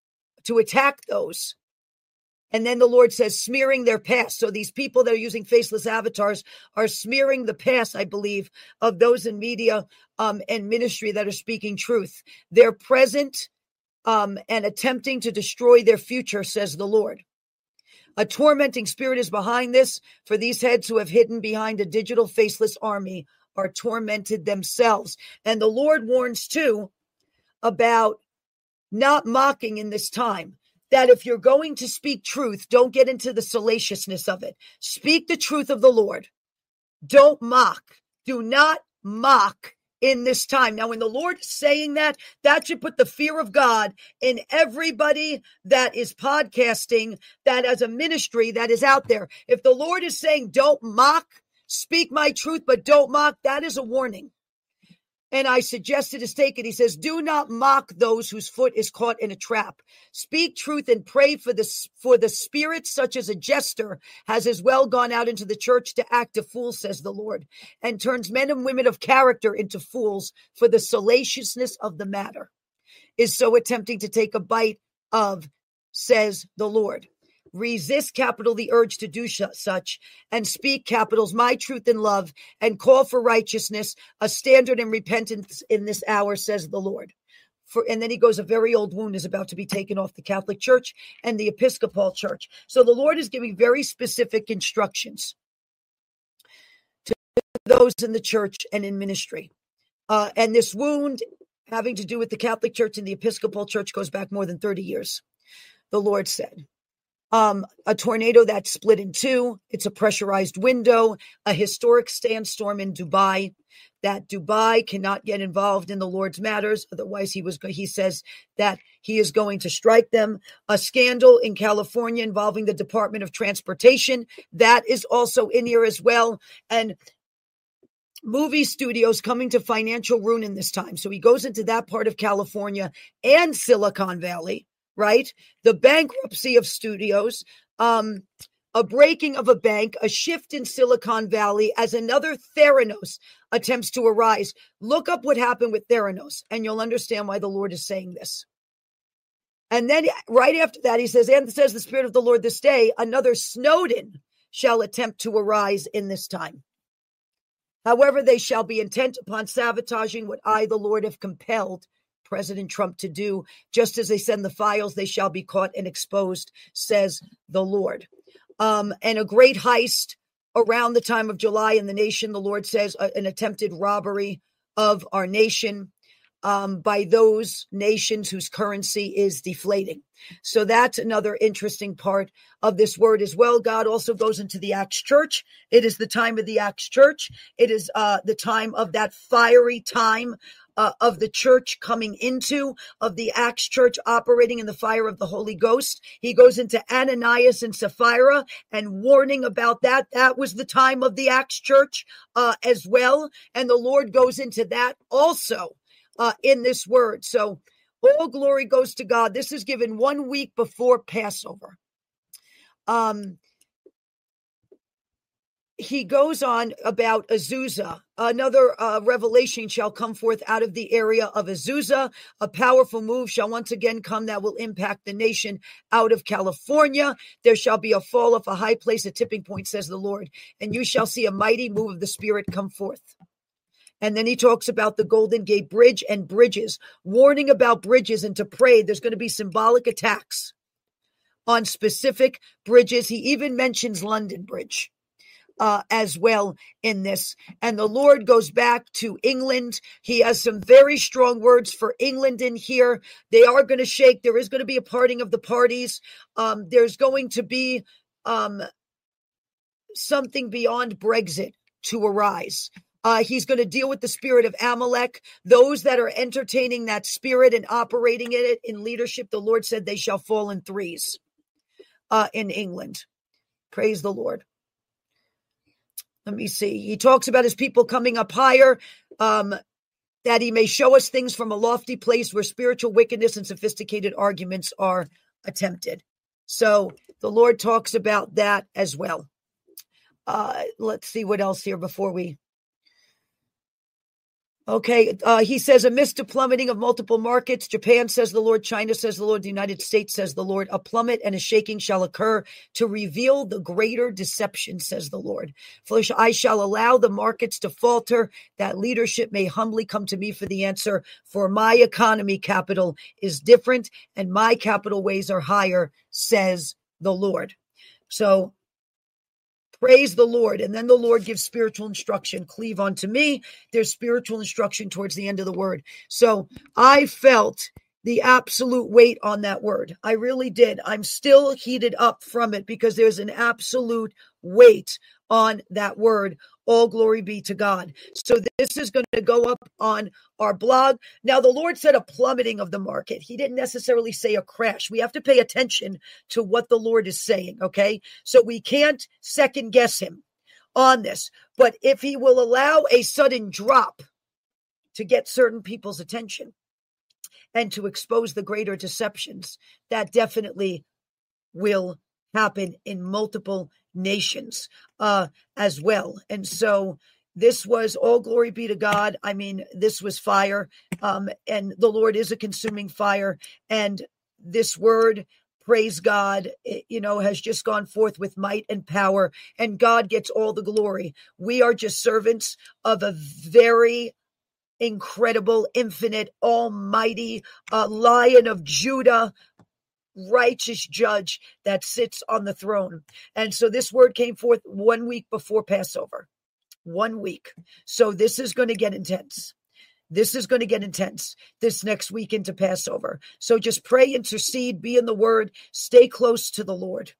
And then the Lord says, smearing their past. So these people that are using faceless avatars are smearing the past, I believe, of those in media and ministry that are speaking truth. They're present and attempting to destroy their future, says the Lord. A tormenting spirit is behind this, for these heads who have hidden behind a digital faceless army are tormented themselves. And the Lord warns too about not mocking in this time, that if you're going to speak truth, don't get into the salaciousness of it. Speak the truth of the Lord. Don't mock. Do not mock in this time. Now, when the Lord is saying that, that should put the fear of God in everybody that is podcasting, that as a ministry that is out there. If the Lord is saying, don't mock, speak my truth, but don't mock, that is a warning. And I suggested is taken. He says, do not mock those whose foot is caught in a trap. Speak truth and pray for the spirit, such as a jester has as well gone out into the church to act a fool, says the Lord, and turns men and women of character into fools for the salaciousness of the matter, is so attempting to take a bite of, says the Lord. Resist, capital, the urge to do such, and speak, capitals, my truth and love, and call for righteousness, a standard and repentance in this hour, says the Lord. And then he goes, a very old wound is about to be taken off the Catholic Church and the Episcopal Church. So the Lord is giving very specific instructions to those in the church and in ministry. And this wound having to do with the Catholic Church and the Episcopal Church goes back more than 30 years, the Lord said. A tornado that split in two. It's a pressurized window, a historic sandstorm in Dubai, that Dubai cannot get involved in the Lord's matters. Otherwise, he says that he is going to strike them. A scandal in California involving the Department of Transportation. That is also in here as well. And movie studios coming to financial ruin in this time. So he goes into that part of California and Silicon Valley. Right? The bankruptcy of studios, a breaking of a bank, a shift in Silicon Valley as another Theranos attempts to arise. Look up what happened with Theranos, and you'll understand why the Lord is saying this. And then right after that, he says, and says the Spirit of the Lord this day, another Snowden shall attempt to arise in this time. However, they shall be intent upon sabotaging what I, the Lord, have compelled President Trump to do. Just as they send the files, they shall be caught and exposed, says the Lord. And a great heist around the time of July in the nation, the Lord says, an attempted robbery of our nation by those nations whose currency is deflating. So that's another interesting part of this word as well. God also goes into the Acts church. It is the time of the Acts church. It is the time of that fiery time of the church coming into, of the Acts church operating in the fire of the Holy Ghost. He goes into Ananias and Sapphira and warning about that. That was the time of the Acts church as well. And the Lord goes into that also in this word. So all glory goes to God. This is given 1 week before Passover. He goes on about Azusa. Another revelation shall come forth out of the area of Azusa. A powerful move shall once again come that will impact the nation out of California. There shall be a fall of a high place, a tipping point, says the Lord. And you shall see a mighty move of the Spirit come forth. And then he talks about the Golden Gate Bridge and bridges, warning about bridges and to pray. There's going to be symbolic attacks on specific bridges. He even mentions London Bridge. as well in this. And the Lord goes back to England. He has some very strong words for England in here. They are going to shake. There is going to be a parting of the parties. There's going to be something beyond Brexit to arise. He's going to deal with the spirit of Amalek. Those that are entertaining that spirit and operating in it in leadership, the Lord said they shall fall in threes in England. Praise the Lord. Let me see. He talks about his people coming up higher, that he may show us things from a lofty place where spiritual wickedness and sophisticated arguments are attempted. So the Lord talks about that as well. Let's see what else here before we... Okay, he says, amidst the plummeting of multiple markets, Japan says the Lord, China says the Lord, the United States says the Lord, a plummet and a shaking shall occur to reveal the greater deception, says the Lord. For I shall allow the markets to falter, that leadership may humbly come to me for the answer. For my economy capital is different, and my capital ways are higher, says the Lord. So praise the Lord. And then the Lord gives spiritual instruction. Cleave unto me. There's spiritual instruction towards the end of the word. So I felt the absolute weight on that word. I really did. I'm still heated up from it because there's an absolute weight on that word. All glory be to God. So this is going to go up on our blog. Now, the Lord said a plummeting of the market. He didn't necessarily say a crash. We have to pay attention to what the Lord is saying, okay? So we can't second guess him on this. But if he will allow a sudden drop to get certain people's attention and to expose the greater deceptions, that definitely will happen in multiple nations as well. And so this was all glory be to God. I mean, this was fire, and the Lord is a consuming fire. And this word, praise God, has just gone forth with might and power, and God gets all the glory. We are just servants of a very incredible, infinite, almighty Lion of Judah, righteous judge that sits on the throne. And so this word came forth 1 week before Passover. 1 week. So this is going to get intense. This is going to get intense this next week into Passover. So just pray, intercede, be in the word, stay close to the Lord.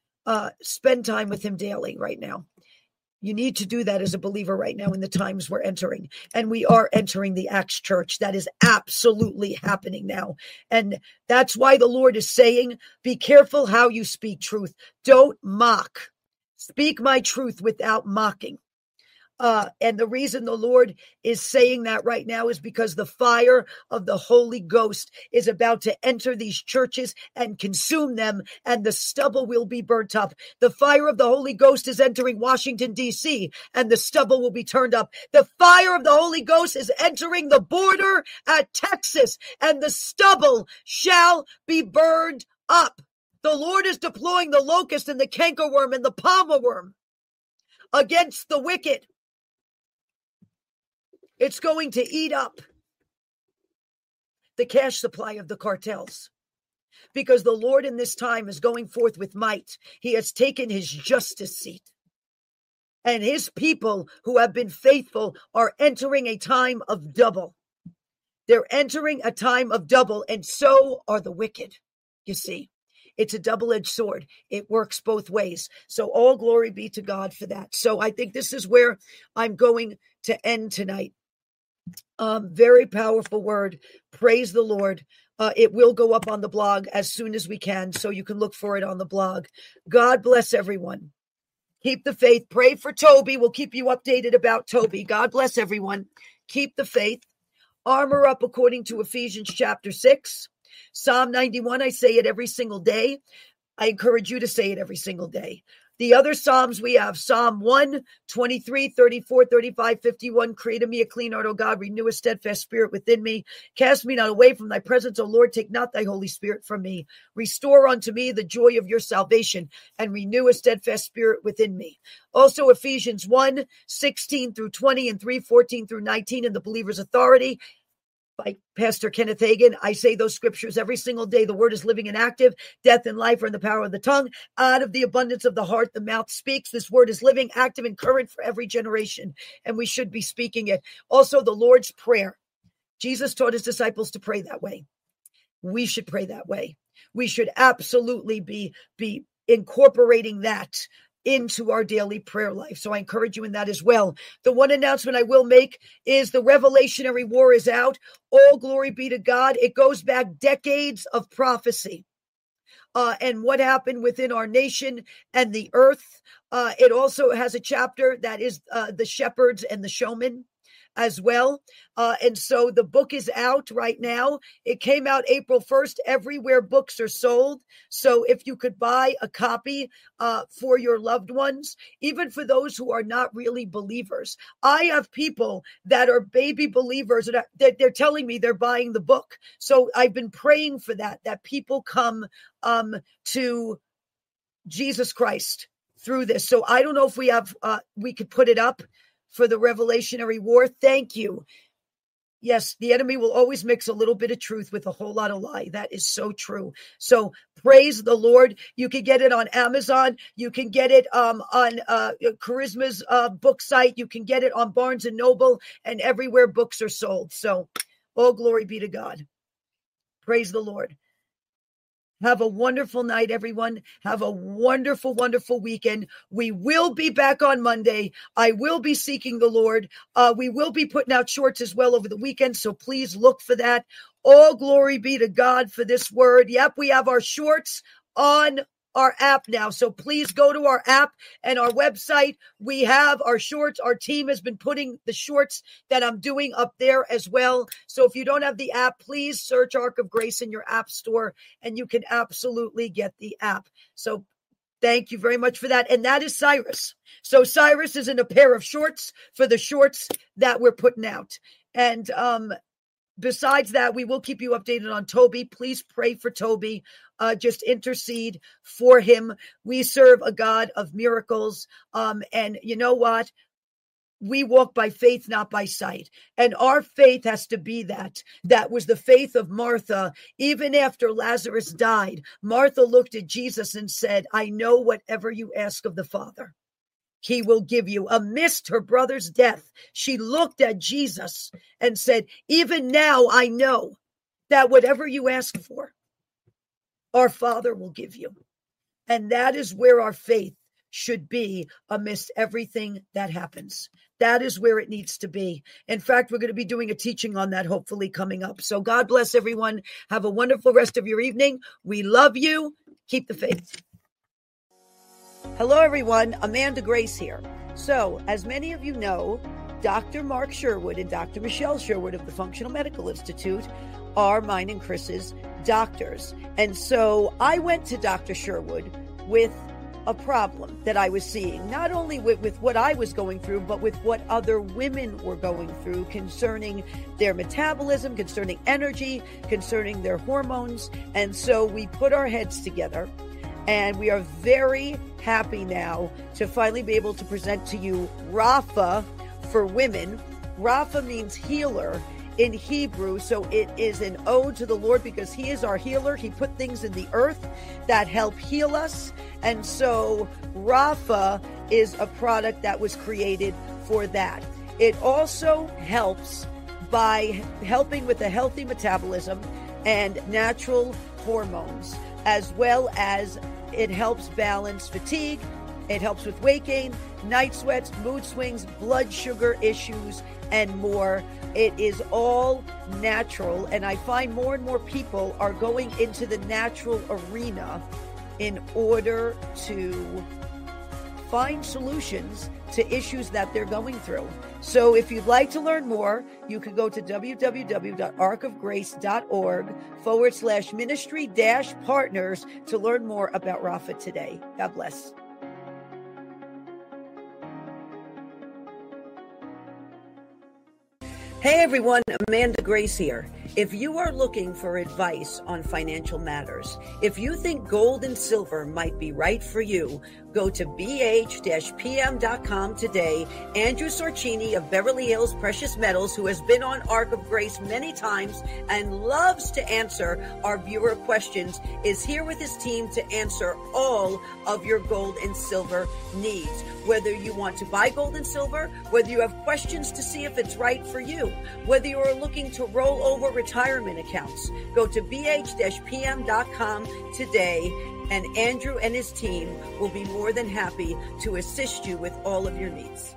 Spend time with him daily right now. You need to do that as a believer right now in the times we're entering. And we are entering the Acts church. That is absolutely happening now. And that's why the Lord is saying, be careful how you speak truth. Don't mock. Speak my truth without mocking. And the reason the Lord is saying that right now is because the fire of the Holy Ghost is about to enter these churches and consume them, and the stubble will be burnt up. The fire of the Holy Ghost is entering Washington, D.C., and the stubble will be turned up. The fire of the Holy Ghost is entering the border at Texas, and the stubble shall be burned up. The Lord is deploying the locust and the cankerworm and the palmer worm against the wicked. It's going to eat up the cash supply of the cartels, because the Lord in this time is going forth with might. He has taken his justice seat, and his people who have been faithful are entering a time of double. They're entering a time of double, and so are the wicked. You see, it's a double-edged sword. It works both ways. So all glory be to God for that. So I think this is where I'm going to end tonight. Very powerful word. Praise the Lord. It will go up on the blog as soon as we can, so you can look for it on the blog. God bless everyone. Keep the faith. Pray for Toby. We'll keep you updated about Toby. God bless everyone. Keep the faith. Armor up according to Ephesians chapter 6. Psalm 91, I say it every single day. I encourage you to say it every single day. The other Psalms we have, Psalm 1, 23, 34, 35, 51, create in me a clean heart, O God, renew a steadfast spirit within me. Cast me not away from thy presence, O Lord, take not thy Holy Spirit from me. Restore unto me the joy of your salvation, and renew a steadfast spirit within me. Also Ephesians 1, 16 through 20, and 3, 14 through 19 in the believer's authority. by Pastor Kenneth Hagin. I say those scriptures every single day. The word is living and active. Death and life are in the power of the tongue. Out of the abundance of the heart, the mouth speaks. This word is living, active, and current for every generation, and we should be speaking it. Also, the Lord's Prayer. Jesus taught his disciples to pray that way. We should pray that way. We should absolutely be incorporating that into our daily prayer life. So I encourage you in that as well. The one announcement I will make is the Revelationary War is out. All glory be to God. It goes back decades of prophecy. And what happened within our nation and the earth. It also has a chapter that is the shepherds and the showmen as well. And so the book is out right now. It came out April 1st, everywhere books are sold. So if you could buy a copy for your loved ones, even for those who are not really believers. I have people that are baby believers that they're telling me they're buying the book. So I've been praying for that people come to Jesus Christ through this. So I don't know if we could put it up for the Revelationary War. Thank you. Yes, the enemy will always mix a little bit of truth with a whole lot of lie. That is so true. So praise the Lord. You can get it on Amazon. You can get it on Charisma's book site. You can get it on Barnes and Noble and everywhere books are sold. So all glory be to God. Praise the Lord. Have a wonderful night, everyone. Have a wonderful, wonderful weekend. We will be back on Monday. I will be seeking the Lord. We will be putting out shorts as well over the weekend, so please look for that. All glory be to God for this word. Yep, we have our shorts on our app now. So please go to our app and our website. We have our shorts. Our team has been putting the shorts that I'm doing up there as well. So if you don't have the app, please search Ark of Grace in your app store and you can absolutely get the app. So thank you very much for that. And that is Cyrus. So Cyrus is in a pair of shorts for the shorts that we're putting out. And, besides that, we will keep you updated on Toby. Please pray for Toby. Just intercede for him. We serve a God of miracles. And you know what? We walk by faith, not by sight. And our faith has to be that. That was the faith of Martha. Even after Lazarus died, Martha looked at Jesus and said, I know whatever you ask of the Father, he will give you. Amidst her brother's death, she looked at Jesus and said, even now I know that whatever you ask for, our Father will give you. And that is where our faith should be amidst everything that happens. That is where it needs to be. In fact, we're going to be doing a teaching on that hopefully coming up. So God bless everyone. Have a wonderful rest of your evening. We love you. Keep the faith. Hello, everyone. Amanda Grace here. So, as many of you know, Dr. Mark Sherwood and Dr. Michelle Sherwood of the Functional Medical Institute are mine and Chris's doctors. And so I went to Dr. Sherwood with a problem that I was seeing, not only with what I was going through, but with what other women were going through concerning their metabolism, concerning energy, concerning their hormones. And so we put our heads together. And we are very happy now to finally be able to present to you Rapha for women. Rapha means healer in Hebrew. So it is an ode to the Lord because he is our healer. He put things in the earth that help heal us. And so Rapha is a product that was created for that. It also helps by helping with a healthy metabolism and natural hormones, as well as it helps balance fatigue. It helps with weight gain, night sweats, mood swings, blood sugar issues, and more. It is all natural. And I find more and more people are going into the natural arena in order to find solutions to issues that they're going through. So if you'd like to learn more, you can go to www.arkofgrace.org/ministry-partners to learn more about Rapha today. God bless. Hey everyone, Amanda Grace here. If you are looking for advice on financial matters, if you think gold and silver might be right for you, go to bh-pm.com today. Andrew Sorcini of Beverly Hills Precious Metals, who has been on Ark of Grace many times and loves to answer our viewer questions, is here with his team to answer all of your gold and silver needs. Whether you want to buy gold and silver, whether you have questions to see if it's right for you, whether you are looking to roll over retirement accounts, go to bh-pm.com today, and Andrew and his team will be more than happy to assist you with all of your needs.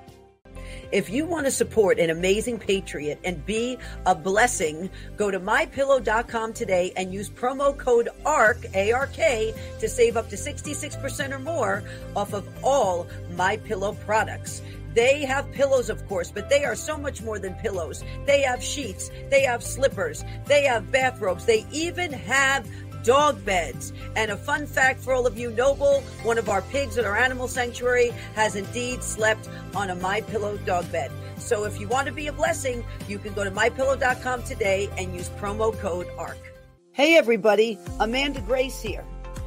If you want to support an amazing patriot and be a blessing, go to mypillow.com today and use promo code ARK, A-R-K, to save up to 66% or more off of all MyPillow products. They have pillows, of course, but they are so much more than pillows. They have sheets, they have slippers, they have bathrobes, they even have dog beds. And a fun fact for all of you, Noble, one of our pigs at our animal sanctuary, has indeed slept on a MyPillow dog bed. So if you want to be a blessing, you can go to mypillow.com today and use promo code ARK. Hey everybody, Amanda Grace here.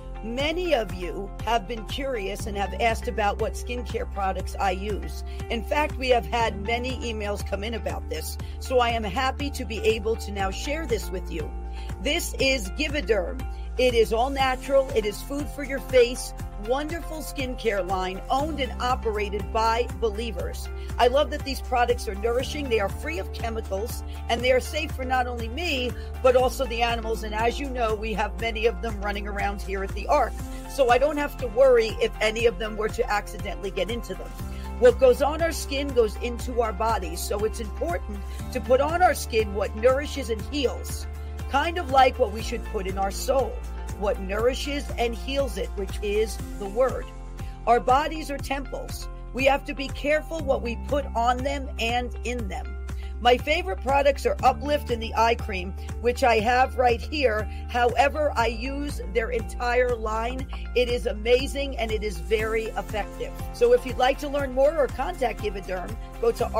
Many of you have been curious and have asked about what skincare products I use. In fact, we have had many emails come in about this, so I am happy to be able to now share this with you. This is Givauderm. It is all natural. It is food for your face. Wonderful skincare line owned and operated by believers. I love that these products are nourishing. They are free of chemicals and they are safe for not only me, but also the animals. And as you know, we have many of them running around here at the Ark. So I don't have to worry if any of them were to accidentally get into them. What goes on our skin goes into our bodies. So it's important to put on our skin what nourishes and heals. Kind of like what we should put in our soul, what nourishes and heals it, which is the Word. Our bodies are temples. We have to be careful what we put on them and in them. My favorite products are Uplift and the eye cream, which I have right here. However, I use their entire line. It is amazing and it is very effective. So if you'd like to learn more or contact Givauderm, go to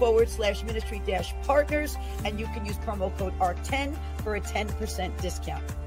arkofgrace.org/ministry-partners, and you can use promo code ARK10 for a 10% discount.